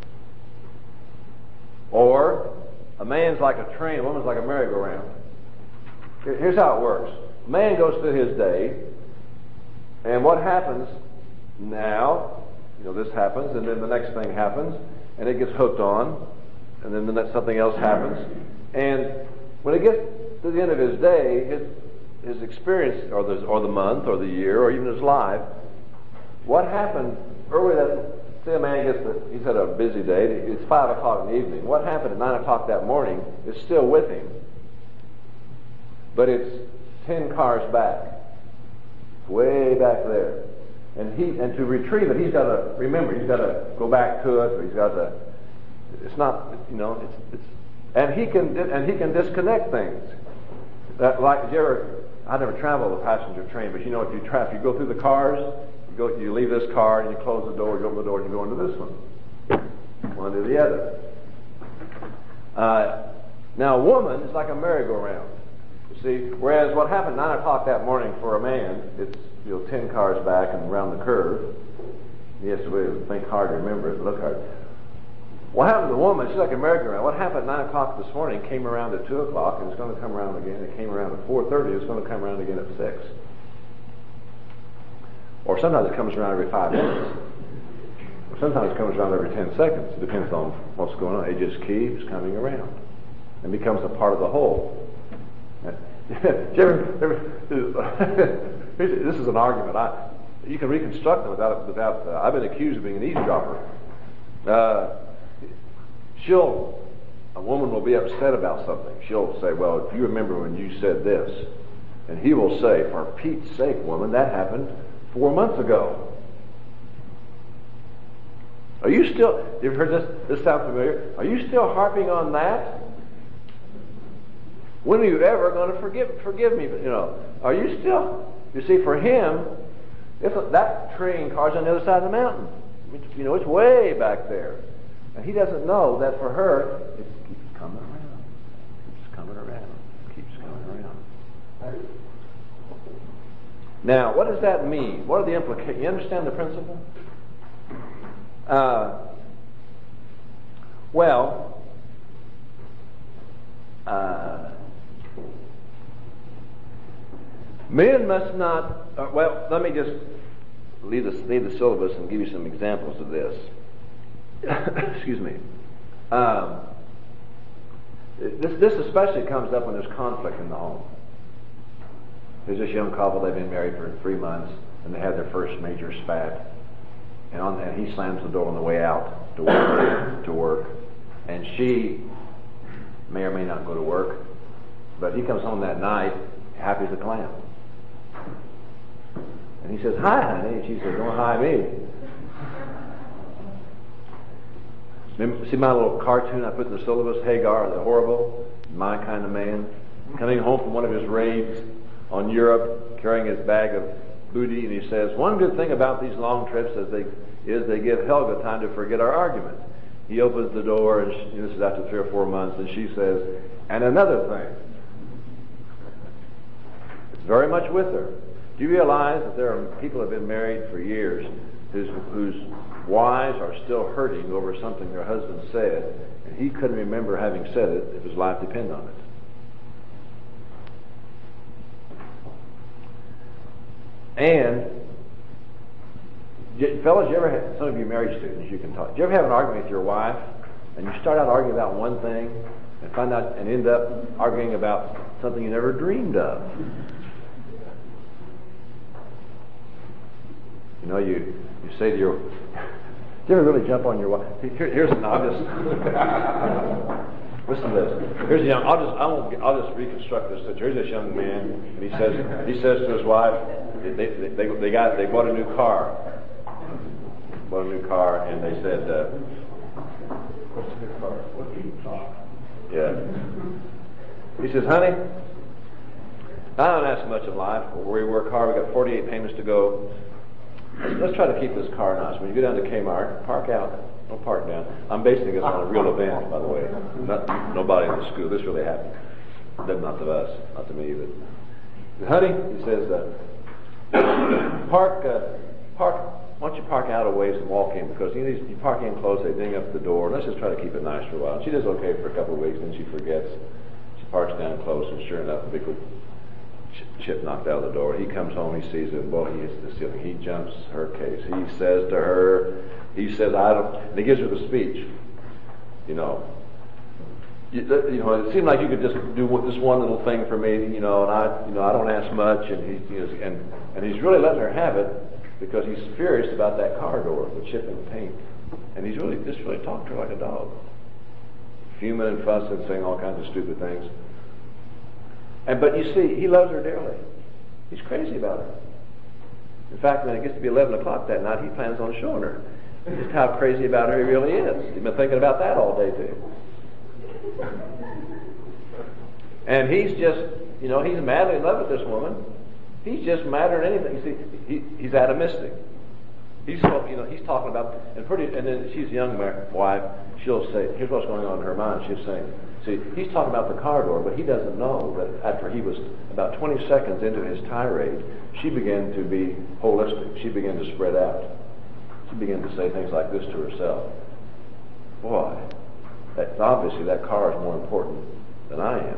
Or, a man's like a train, a woman's like a merry-go-round. Here's how it works. A man goes through his day, and what happens now, you know, this happens, and then the next thing happens, and it gets hooked on, and then the next, something else happens. And when it gets to the end of his day, his, his experience, or the, or the month, or the year, or even his life, what happened earlier that, say a man gets, the, he's had a busy day, it's five o'clock in the evening. What happened at nine o'clock that morning is still with him, but it's ten cars back, way back there. And he and to retrieve it, he's got to remember. He's got to go back to it. Or he's got to. It's not, you know. It's it's. And he can and he can disconnect things. That, like, did you ever? I never traveled a passenger train, but you know, if you tra- if you go through the cars, you go, you leave this car and you close the door. You open the door and you go into this one. One to the other. Uh, now, a woman is like a merry-go-round. You see, whereas what happened nine o'clock that morning for a man, it's, you know, ten cars back and around the curve. He has to think hard to remember it, look hard. What happened to the woman? She's like a merry-go-round. What happened at nine o'clock this morning came around at two o'clock, and it's going to come around again. It came around at four thirty. It's going to come around again at six. Or sometimes it comes around every five minutes. Or sometimes it comes around every ten seconds. It depends on what's going on. It just keeps coming around and becomes a part of the whole. This is an argument. I, you can reconstruct them without. without uh, I've been accused of being an eavesdropper. Uh, she'll, a woman will be upset about something. She'll say, "Well, if you remember when you said this," and he will say, "For Pete's sake, woman, that happened four months ago." Are you still? You've heard this? This sound familiar? Are you still harping on that? When are you ever going to forgive forgive me? You know, are you still? You see, for him, if that train car's on the other side of the mountain. You know, it's way back there. And he doesn't know that for her, it keeps coming around, keeps coming around, keeps coming around. Now, what does that mean? What are the implications? You understand the principle? Uh, well, uh, men must not, uh, well, let me just leave the, leave the syllabus and give you some examples of this. Excuse me. Um, this, this especially comes up when there's conflict in the home. There's this young couple, they've been married for three months, and they had their first major spat. And, on, and he slams the door on the way out to work, to work. And she may or may not go to work, but he comes home that night, happy as a clam. And he says, "Hi, honey." And she says, "Don't hi me." Remember, see my little cartoon I put in the syllabus, Hagar, the horrible, my kind of man, coming home from one of his raids on Europe, carrying his bag of booty, and he says, "One good thing about these long trips is they is they give Helga time to forget our argument." He opens the door, and she, this is after three or four months, and she says, "And another thing." It's very much with her. Do you realize that there are people who have been married for years whose, whose wives are still hurting over something their husband said, and he couldn't remember having said it if his life depended on it? And fellas, you ever have, some of you married students, you can talk. Do you ever have an argument with your wife, and you start out arguing about one thing, and find out and end up arguing about something you never dreamed of? You know, you, you say to your, do you ever really jump on your wife? Here, here's an obvious. Listen to this. Here's a young. I'll just I won't. I'll just reconstruct this. Here's this young man, and he says he says to his wife, they they they, they got they bought a new car. Bought a new car, and they said, uh, "What's the new car? What do you talk?" Yeah. He says, "Honey, I don't ask much of life. We work hard. We got forty-eight payments to go. Let's, let's try to keep this car nice. When you go down to Kmart, park out. Don't park down. I'm basing this on a real event, by the way. Not nobody in the school. This really happened. Not to us, not to me, but honey," he says, uh, "park, uh, park. Why don't you park out a ways and walk in? Because you know you park in close, they ding up the door. Let's just try to keep it nice for a while." She does okay for a couple of weeks, then she forgets. She parks down close, and sure enough, a big chip knocked out of the door. He comes home, he sees it, boy, he hits the ceiling. He jumps her case. He says to her, he says, "I don't," and he gives her the speech. You know, you, you know, it seemed like you could just do this one little thing for me, you know, and I, you know, I don't ask much, and he, you know, and and he's really letting her have it because he's furious about that car door, the chip and the paint, and he's really just really talking to her like a dog, fuming and fussing, saying all kinds of stupid things. And but you see, he loves her dearly. He's crazy about her. In fact, when it gets to be eleven o'clock that night, he plans on showing her just how crazy about her he really is. He's been thinking about that all day too. And he's just, you know, he's madly in love with this woman. He's just madder than anything. You see, he, he's atomistic. He's, you know, he's talking about, and pretty, and then she's a young wife. She'll say, here's what's going on in her mind. She's saying, see, he's talking about the car door, but he doesn't know that after he was about twenty seconds into his tirade, she began to be holistic. She began to spread out. She began to say things like this to herself. Boy, that, obviously that car is more important than I am.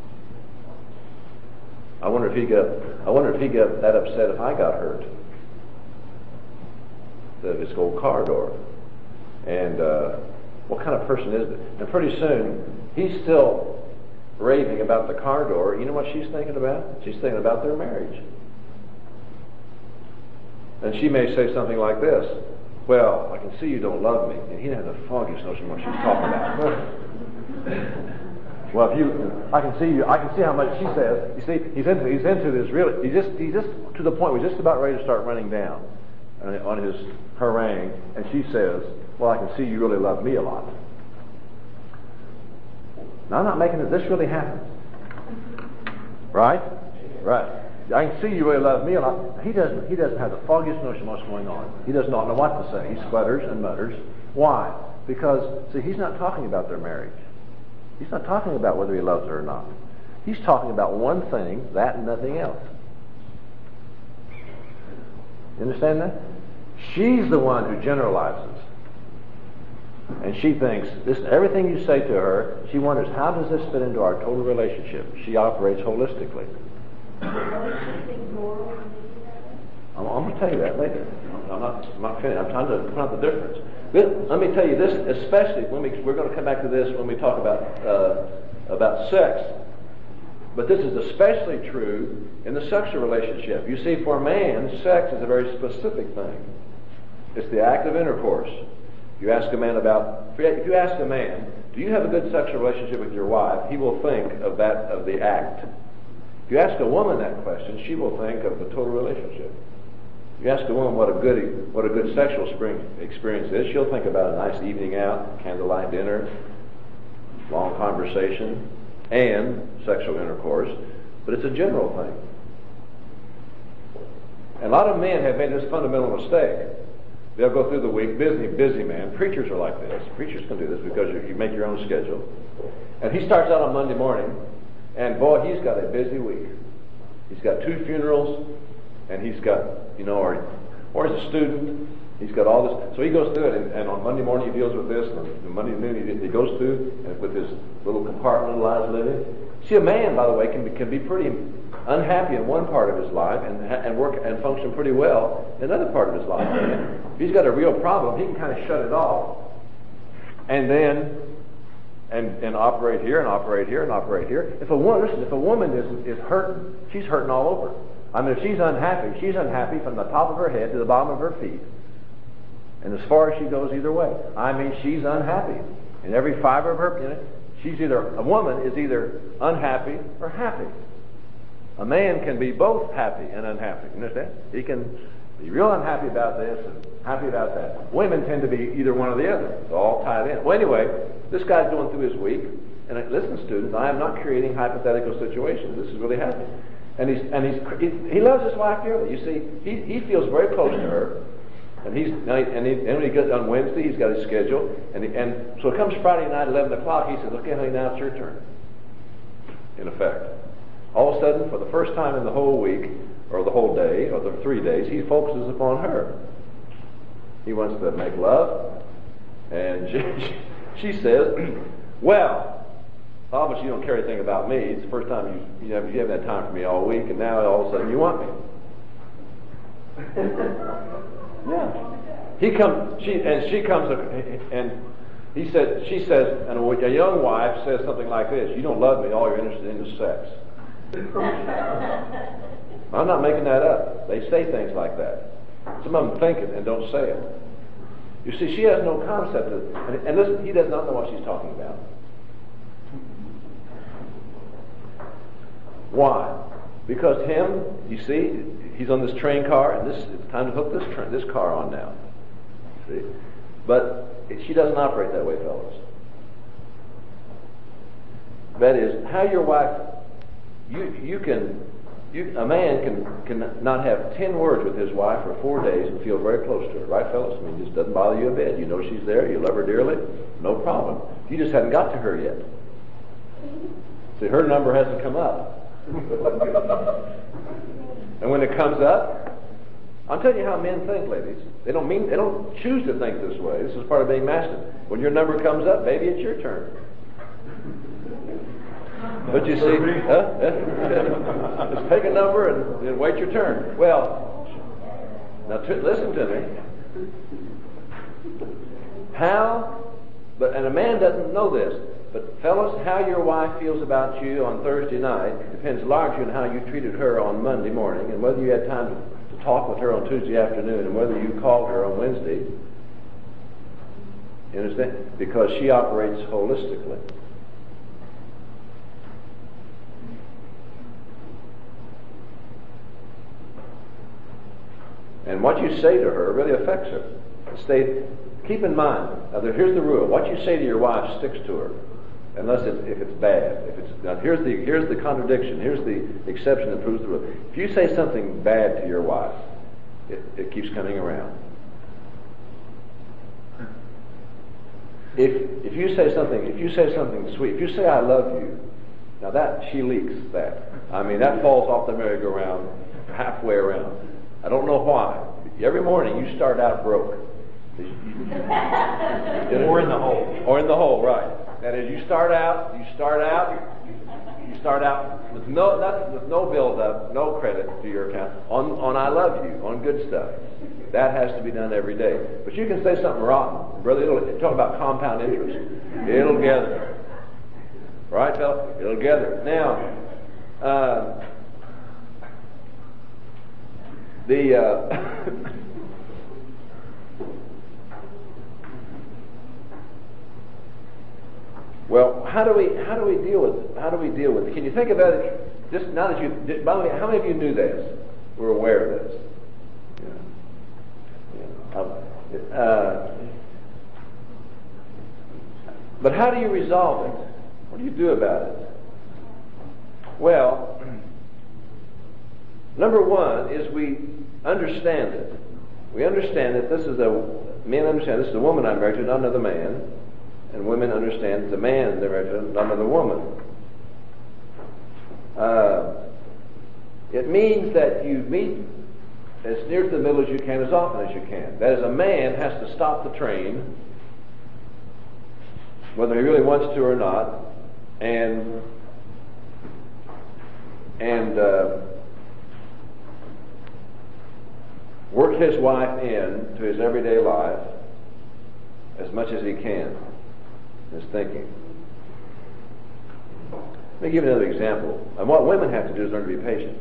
I wonder if he got, I wonder if he got that upset if I got hurt. Of his old car door. And uh, what kind of person is it? And pretty soon, he's still raving about the car door. You know what she's thinking about? She's thinking about their marriage. And she may say something like this: "Well, I can see you don't love me." And he has the foggiest notion what she's talking about. Well, if you, I can see you, I can see how much she says. You see, he's into, he's into this really. He's just, he's just to the point where he's just about ready to start running down on his harangue, and she says, "Well, I can see you really love me a lot." Now, I'm not making it. This really happened, right? Right. I can see you really love me a lot. He doesn't. He doesn't have the foggiest notion of what's going on. He does not know what to say. He sputters and mutters. Why? Because, see, he's not talking about their marriage. He's not talking about whether he loves her or not. He's talking about one thing, that and nothing else. You understand that? She's the one who generalizes. And she thinks, this, everything you say to her, she wonders, how does this fit into our total relationship? She operates holistically. I'm, I'm going to tell you that later. I'm not, I'm not finished. I'm trying to point out the difference. This, let me tell you this, especially when we, we're going to come back to this when we talk about uh, about sex. But this is especially true in the sexual relationship. You see, for a man, sex is a very specific thing. It's the act of intercourse. You ask a man about, if you ask a man, do you have a good sexual relationship with your wife? He will think of that, of the act. If you ask a woman that question, she will think of the total relationship. If you ask a woman what a good, what a good sexual spring experience is, she'll think about a nice evening out, candlelight dinner, long conversation, and sexual intercourse. But it's a general thing. And a lot of men have made this fundamental mistake. They'll go through the week, busy, busy man. Preachers are like this. Preachers can do this because you, you make your own schedule. And he starts out on Monday morning, and boy, he's got a busy week. He's got two funerals, and he's got, you know, or, or he's a student. He's got all this. So he goes through it, and, and on Monday morning he deals with this, and on Monday noon he, he goes through and with his little compartmentalized living. See, a man, by the way, can be, can be pretty unhappy in one part of his life and and work and function pretty well in another part of his life. If he's got a real problem, he can kind of shut it off, and then and and operate here and operate here and operate here. If a woman, listen, if a woman is is hurting, she's hurting all over. I mean, if she's unhappy, she's unhappy from the top of her head to the bottom of her feet, and as far as she goes either way. I mean, she's unhappy in every fiber of her. You know, she's either a woman is either unhappy or happy. A man can be both happy and unhappy. You understand? He can be real unhappy about this and happy about that. Women tend to be either one or the other. It's all tied in. Well, anyway, this guy's going through his week, and listen, students, I am not creating hypothetical situations. This is really happening. And he's and he's he, he loves his wife dearly. You see, he he feels very close to her, and he's and, he, and, he, and when he gets on Wednesday, he's got his schedule, and he, and so it comes Friday night, eleven o'clock. He says, "Okay, honey, now it's your turn." In effect. All of a sudden, for the first time in the whole week, or the whole day, or the three days, he focuses upon her. He wants to make love, and she, she says, well, obviously you don't care anything about me. It's the first time you, you, have, you haven't had time for me all week, and now all of a sudden you want me. Yeah. He comes, she, and she comes, and he said, she says, and a young wife says something like this, you don't love me, all you're interested in is sex. I'm not making that up. They say things like that. Some of them think it and don't say it. You see, she has no concept of it. And, and listen, he does not know what she's talking about. Why? Because him, you see, he's on this train car, and this it's time to hook this train, this car on now. See? But she doesn't operate that way, fellas. That is, how your wife, you you can, you, a man can can not have ten words with his wife for four days and feel very close to her, right, fellas? I mean, it just doesn't bother you a bit. You know she's there, you love her dearly, no problem. You just haven't got to her yet. See, her number hasn't come up. And when it comes up, I'm telling you how men think, ladies. They don't mean they don't choose to think this way. This is part of being masculine. When your number comes up, baby, it's your turn. But you see, huh? Just take a number and, and wait your turn. Well, now t- listen to me. How? But and a man doesn't know this. But fellas, how your wife feels about you on Thursday night depends largely on how you treated her on Monday morning, and whether you had time to, to talk with her on Tuesday afternoon, and whether you called her on Wednesday. You understand? Because she operates holistically. And what you say to her really affects her. Stay, keep in mind, now there, here's the rule. What you say to your wife sticks to her. Unless it's, if it's bad. If it's, now here's the here's the contradiction. Here's the exception that proves the rule. If you say something bad to your wife, it, it keeps coming around. if if you say something, if you say something sweet, if you say I love you, now that she leaks that. I mean, that falls off the merry-go-round halfway around. I don't know why. Every morning you start out broke. Or in the hole. Or in the hole, right. That is, you start out, you start out, you start out with no nothing, with no build-up, no credit to your account, on, on I love you, on good stuff. That has to be done every day. But you can say something rotten. Brother, it'll talk about compound interest. It'll gather. Right, fella? It'll gather. Now, uh, the... Uh, Well, how do we how do we deal with it? How do we deal with it? Can you think about it? Just now that you, by the way, how many of you knew this? Were aware of this? Yeah. Yeah. Uh, but how do you resolve it? What do you do about it? Well, number one is we understand it. We understand that this is a men understand this is a woman I'm married to, not another man. And women understand the man they're married to, not another woman. Uh, it means that you meet as near to the middle as you can, as often as you can. That is, a man has to stop the train, whether he really wants to or not, and and uh, work his wife in to his everyday life as much as he can. His thinking. Let me give you another example. And what women have to do is learn to be patient.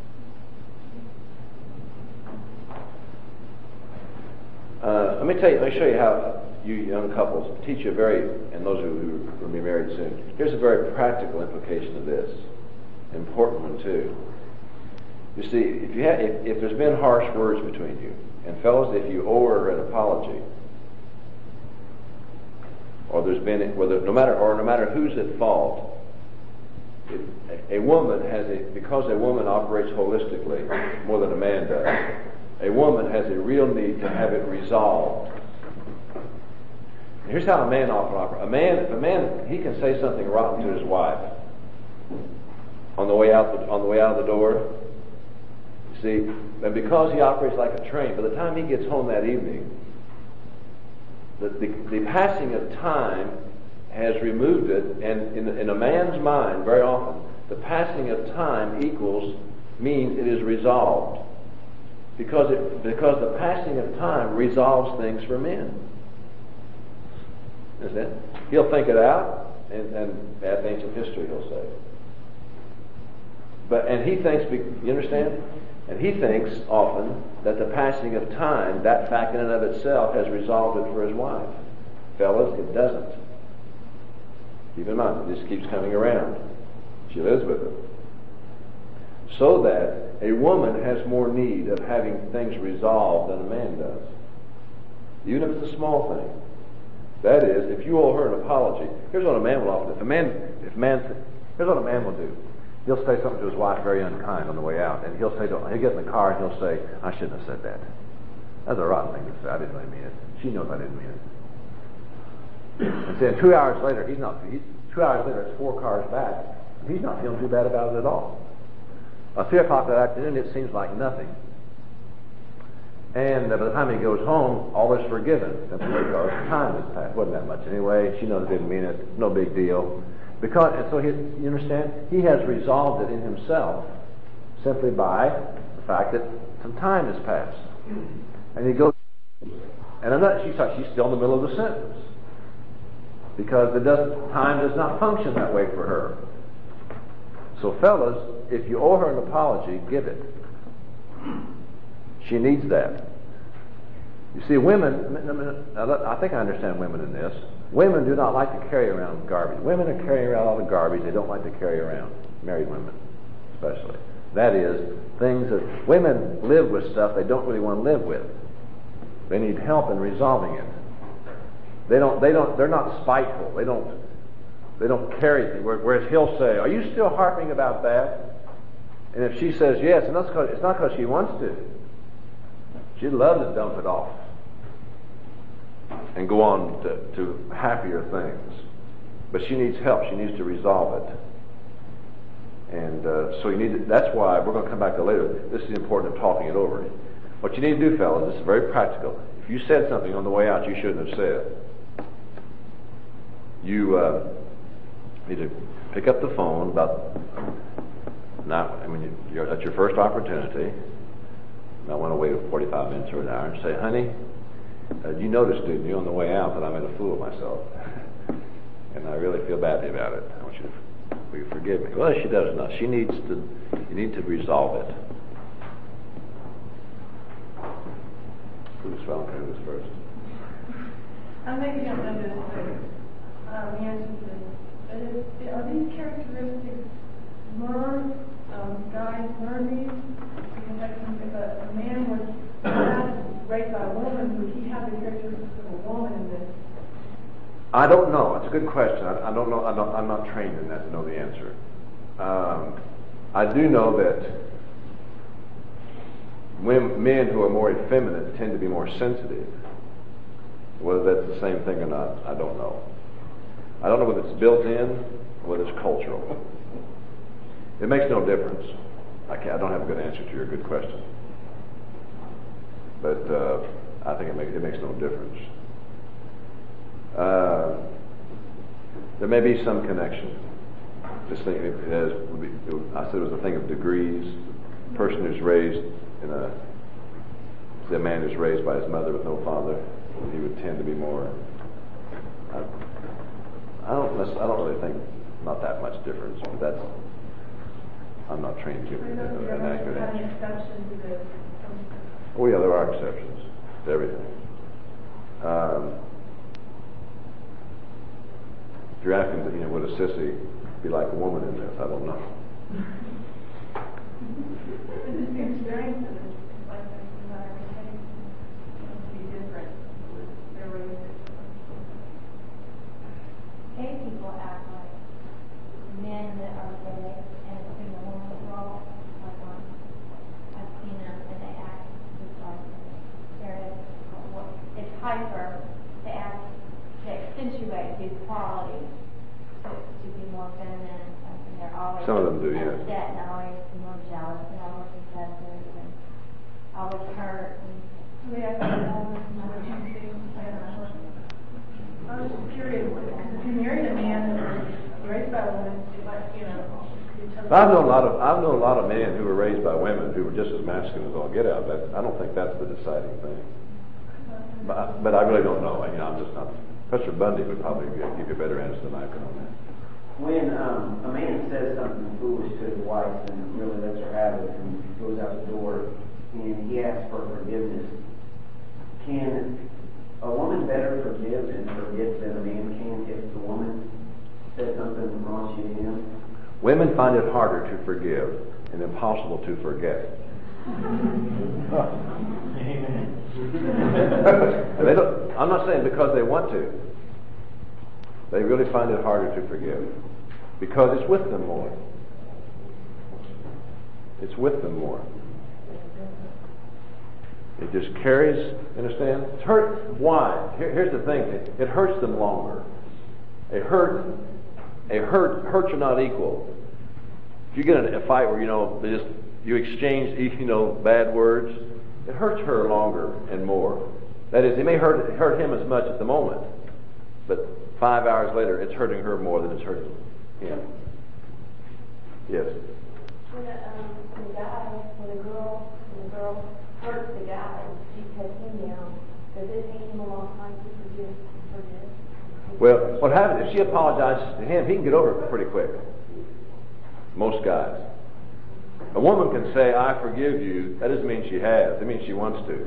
Uh, let me tell you. Let me show you how you young couples teach you a very, and those who will be married soon. Here's a very practical implication of this, important one too. You see, if you have, if, if there's been harsh words between you, and fellows, if you owe her an apology, or there's been, whether no matter, or no matter who's at fault, it, a woman has a, because a woman operates holistically more than a man does, a woman has a real need to have it resolved. And here's how a man often operates. A man, if a man, he can say something rotten to his wife on the way out, the, on the way out of the door. You see, and because he operates like a train, by the time he gets home that evening, The, the, the passing of time has removed it, and in, in a man's mind, very often, the passing of time equals, means it is resolved. Because, it, because the passing of time resolves things for men. Isn't it? He'll think it out, and, and that's ancient history, he'll say. But, and he thinks, you understand? And he thinks often that the passing of time, that fact in and of itself, has resolved it for his wife. Fellas, it doesn't. Keep in mind, it just keeps coming around. She lives with it. So that a woman has more need of having things resolved than a man does. Even if it's a small thing. That is, if you owe her an apology, here's what a man will often do. If a man, if man, here's what a man will do. He'll say something to his wife very unkind on the way out, and he'll say, to, he'll get in the car and he'll say, "I shouldn't have said that. That's a rotten thing to say. I didn't really mean it. She knows I didn't mean it." And then two hours later, he's not. He's, two hours later, it's four cars back. And he's not feeling too bad about it at all. At three o'clock that afternoon, it seems like nothing. And uh, by the time he goes home, all is forgiven. Simply because time has passed. Wasn't that much anyway. She knows I didn't mean it. No big deal. Because, and so he, you understand, he has resolved it in himself simply by the fact that some time has passed. And he goes, and I'm not, she's, she's still in the middle of the sentence. Because it doesn't, time does not function that way for her. So fellas, if you owe her an apology, give it. She needs that. You see, women, I think I understand women in this. Women do not like to carry around garbage. Women are carrying around all the garbage they don't like to carry around. Married women, especially. That is, things that women live with stuff they don't really want to live with. They need help in resolving it. They don't. They don't. They're not spiteful. They don't. They don't carry things. Whereas he'll say, "Are you still harping about that?" And if she says yes, and that's cause, it's not because she wants to. She'd love to dump it off. and go on to, to happier things. But she needs help. She needs to resolve it. And uh, so you need to, that's why we're going to come back to later. This is important of talking it over. What you need to do, fellas, this is very practical. If you said something on the way out you shouldn't have said, you uh, need to pick up the phone about not. I mean, you're, that's your first opportunity. You might want to wait forty-five minutes or an hour and say, "Honey, uh, you noticed, didn't you, on the way out that I made a fool of myself, and I really feel badly about it. I want you to will you forgive me." Well, she does not. She needs to. You need to resolve it. Who's Valentine was first? I'm making up under um, the answer to this. But is, are these characteristics learned? Um, guys learn these? Because like, if a, a man was raised by a woman, would he have the characteristics of a woman in this? I don't know. It's a good question. I, I don't know. I don't, I'm not trained in that to know the answer. Um, I do know that when men who are more effeminate tend to be more sensitive. Whether that's the same thing or not, I don't know. I don't know whether it's built in or whether it's cultural. It makes no difference. I, can't, I don't have a good answer to your good question. But uh, I think it, make, it makes no difference. Uh, there may be some connection. This thing, it has, I said it was a thing of degrees. A person who's raised in a, the man who's raised by his mother with no father, he would tend to be more. I, I don't. I don't really think not that much difference, but that's. I'm not trained to give an accurate answer. Oh yeah, there are exceptions to everything. Um, if you're asking, you know, would a sissy be like a woman in this? I don't know. This is the experience of it. Like not every case to be different with their race. Gay people act like men that are gay and in the woman's role. Like um, I've seen them and they act just like there is. It's hyper. They act. They accentuate these qualities to, to be more feminine and something. They're always Some of them do, yes. upset and always more jealous and always possessive and always hurt. And We have another two things. I was just curious, because if you married a man that was raised by a woman, like, you know, I've known a lot of I've known a lot of men who were raised by women who were just as masculine as all get out. That I don't think that's the deciding thing. But, but I really don't know. I mean, I'm just not. Professor Bundy would probably give you a better answer than I could on that. When um, a man says something foolish to his wife and really lets her have it and goes out the door and he asks for forgiveness, can a woman better forgive and forget than a man can if the woman said something raunchy to him? Women find it harder to forgive and impossible to forget. they don't, I'm not saying because they want to. They really find it harder to forgive because it's with them more. It's with them more. It just carries, understand? It's hurt. Why? Here, here's the thing. It, it hurts them longer. A hurt, a hurt, hurts are not equal. If you get in a fight where, you know, they just, you exchange, you know, bad words, it hurts her longer and more. That is, it may hurt, hurt him as much at the moment, but five hours later, it's hurting her more than it's hurting him. Yes? When a, um, when a guy, when a girl, when a girl hurts the guy, she takes him down, does it take him a long time to forgive? forgive? Well, what happens, if she apologizes to him, he can get over it pretty quick. Most guys. A woman can say, I forgive you. That doesn't mean she has. It means she wants to.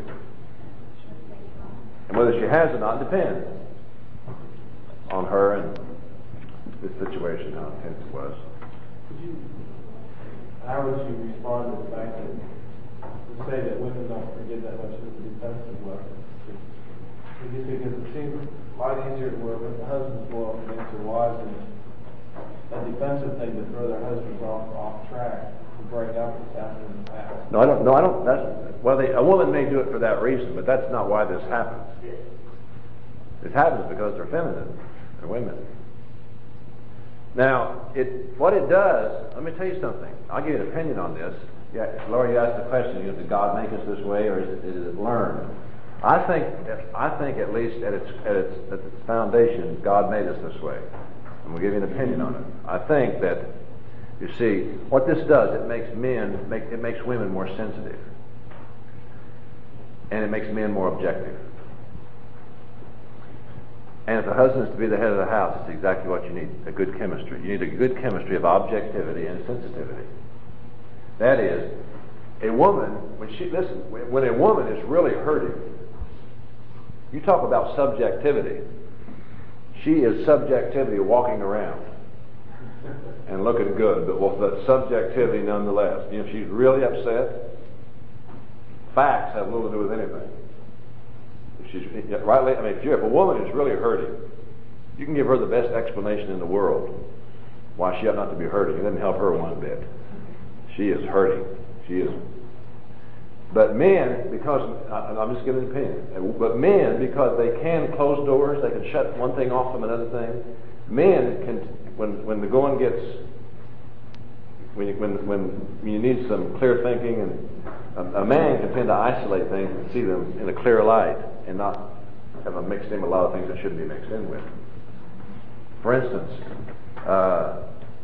And whether she has or not depends on her and this situation, how intense it was. Could you, how would you respond to the fact that to say that women don't forgive that much as a defensive weapon? Because it seems a lot easier where husbands will answer wives and a defensive thing to throw their husbands off off track to bring up what's happened in the past. No, I don't. No, I don't. That's well. They, a woman may do it for that reason, but that's not why this happens. It happens because they're feminine. They're women. Now, it, what it does, let me tell you something. I'll give you an opinion on this. Yeah, Laura, you asked the question, you know, did God make us this way, or is it, is it learned? I think, I think at least at its, at its, at its foundation, God made us this way. And we'll give you an opinion on it. I think that, you see, what this does, it makes men, make, it makes women more sensitive. And it makes men more objective. And if the husband is to be the head of the house, it's exactly what you need, a good chemistry. You need a good chemistry of objectivity and sensitivity. That is, a woman, when she, listen, when a woman is really hurting, you talk about subjectivity. She is subjectivity walking around and looking good, but with that subjectivity nonetheless. You know, if she's really upset, facts have little to do with anything. If she's rightly, I mean, if, if a woman is really hurting, you can give her the best explanation in the world why she ought not to be hurting. It doesn't help her one bit. She is hurting. She is. But men, because I'm just giving an opinion. But men, because they can close doors, they can shut one thing off from another thing. Men can, when when the going gets, when you, when when you need some clear thinking, and a, a man can tend to isolate things and see them in a clear light, and not have them mixed in with a lot of things that shouldn't be mixed in with. For instance, uh,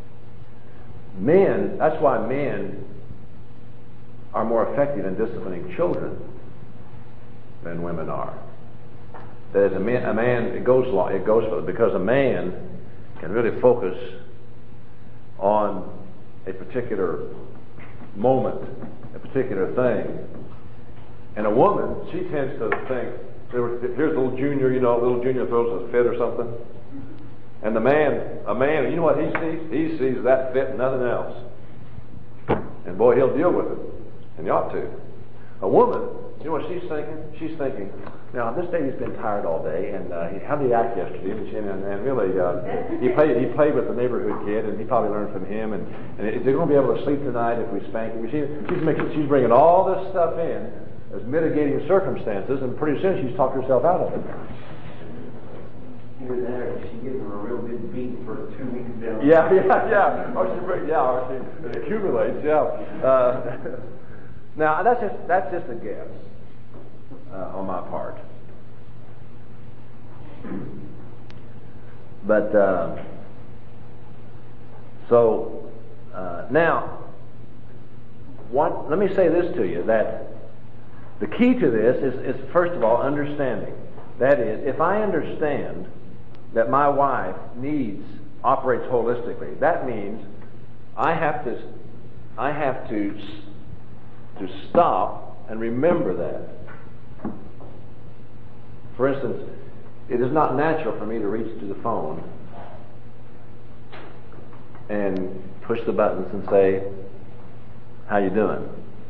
men. That's why men are more effective in disciplining children than women are. That is, a man, a man it goes long, it goes because a man can really focus on a particular moment, a particular thing. And a woman, she tends to think, here's a little junior, you know, little junior throws a fit or something. And the man, a man, you know what he sees? He sees that fit and nothing else. And boy, he'll deal with it. And you ought to. A woman, you know what she's thinking? She's thinking, now this day he's been tired all day, and uh, he, how did he act yesterday? And, she, and, and really, uh, he played he played with the neighborhood kid, and he probably learned from him. And, and they're going to be able to sleep tonight if we spank him. She, she's making, she's bringing all this stuff in as mitigating circumstances, and pretty soon she's talked herself out of it. Either that, or she gives him a real good beat for two weeks down. Yeah, yeah, yeah. Or she, yeah, or she it accumulates. Yeah. Uh, Now that's just that's just a guess uh, on my part, but uh, so uh, now, what? Let me say this to you: that the key to this is, is first of all understanding. That is, if I understand that my wife needs operates holistically, that means I have to I have to. to stop and remember that. For instance, it is not natural for me to reach to the phone and push the buttons and say, "How you doing?"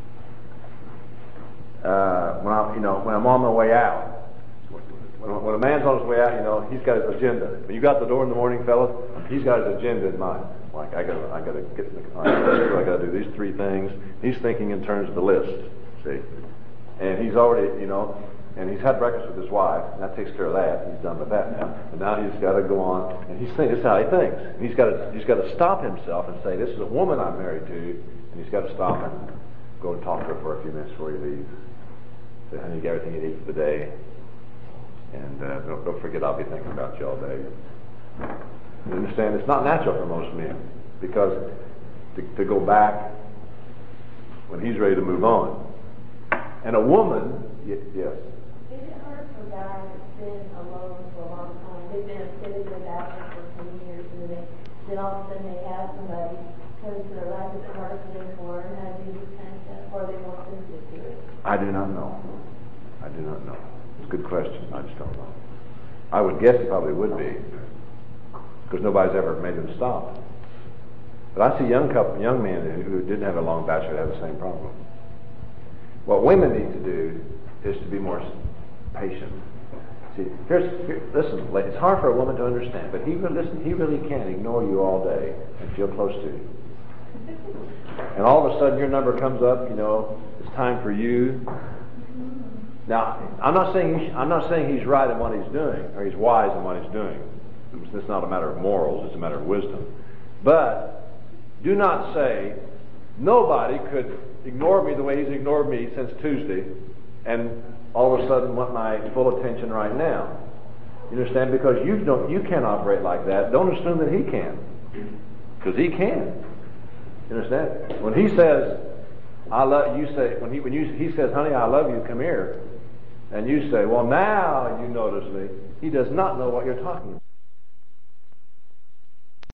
Uh, when I, you know, when I'm on my way out, when, when a man's on his way out, you know, he's got his agenda. When you got the door in the morning, fellas, he's got his agenda in mind. Like, I got, I got to get in the car. I got to do these three things. He's thinking in terms of the list. See, and he's already, you know, and he's had breakfast with his wife. And that takes care of that. He's done with that now. And now he's got to go on, and he's thinking. This is how he thinks. And he's got to, he's got to stop himself and say, "This is a woman I'm married to," and he's got to stop and go and talk to her for a few minutes before he leaves. Say, "Honey, you got everything you need for the day, and uh, don't, don't forget I'll be thinking about you all day." You understand? It's not natural for most men, because to, to go back when he's ready to move on. And a woman, y- yes. Is it hard for guys that's been alone for a long time? They've been a citizen bachelor for ten years, and then, then all of a sudden they have somebody because their life is harder for them to learn how to do this kind of stuff, or they want them to do it? I do not know. I do not know. It's a good question. I just don't know. I would guess it probably would be, because nobody's ever made them stop. But I see young couple, young men who, who didn't have a long bachelor have the same problem. What women need to do is to be more patient. See, here's here, listen. It's hard for a woman to understand, but he listen. He really can ignore you all day and feel close to you. And all of a sudden, your number comes up. You know, it's time for you. Now, I'm not saying he, I'm not saying he's right in what he's doing, or he's wise in what he's doing. It's not a matter of morals, it's a matter of wisdom. But do not say, nobody could ignore me the way he's ignored me since Tuesday, and all of a sudden want my full attention right now. You understand? Because you don't, you can't operate like that. Don't assume that he can, because he can. You understand? When he says, "I love you," say when he when you he says, "Honey, I love you. Come here," and you say, "Well, now you notice me." He does not know what you're talking about.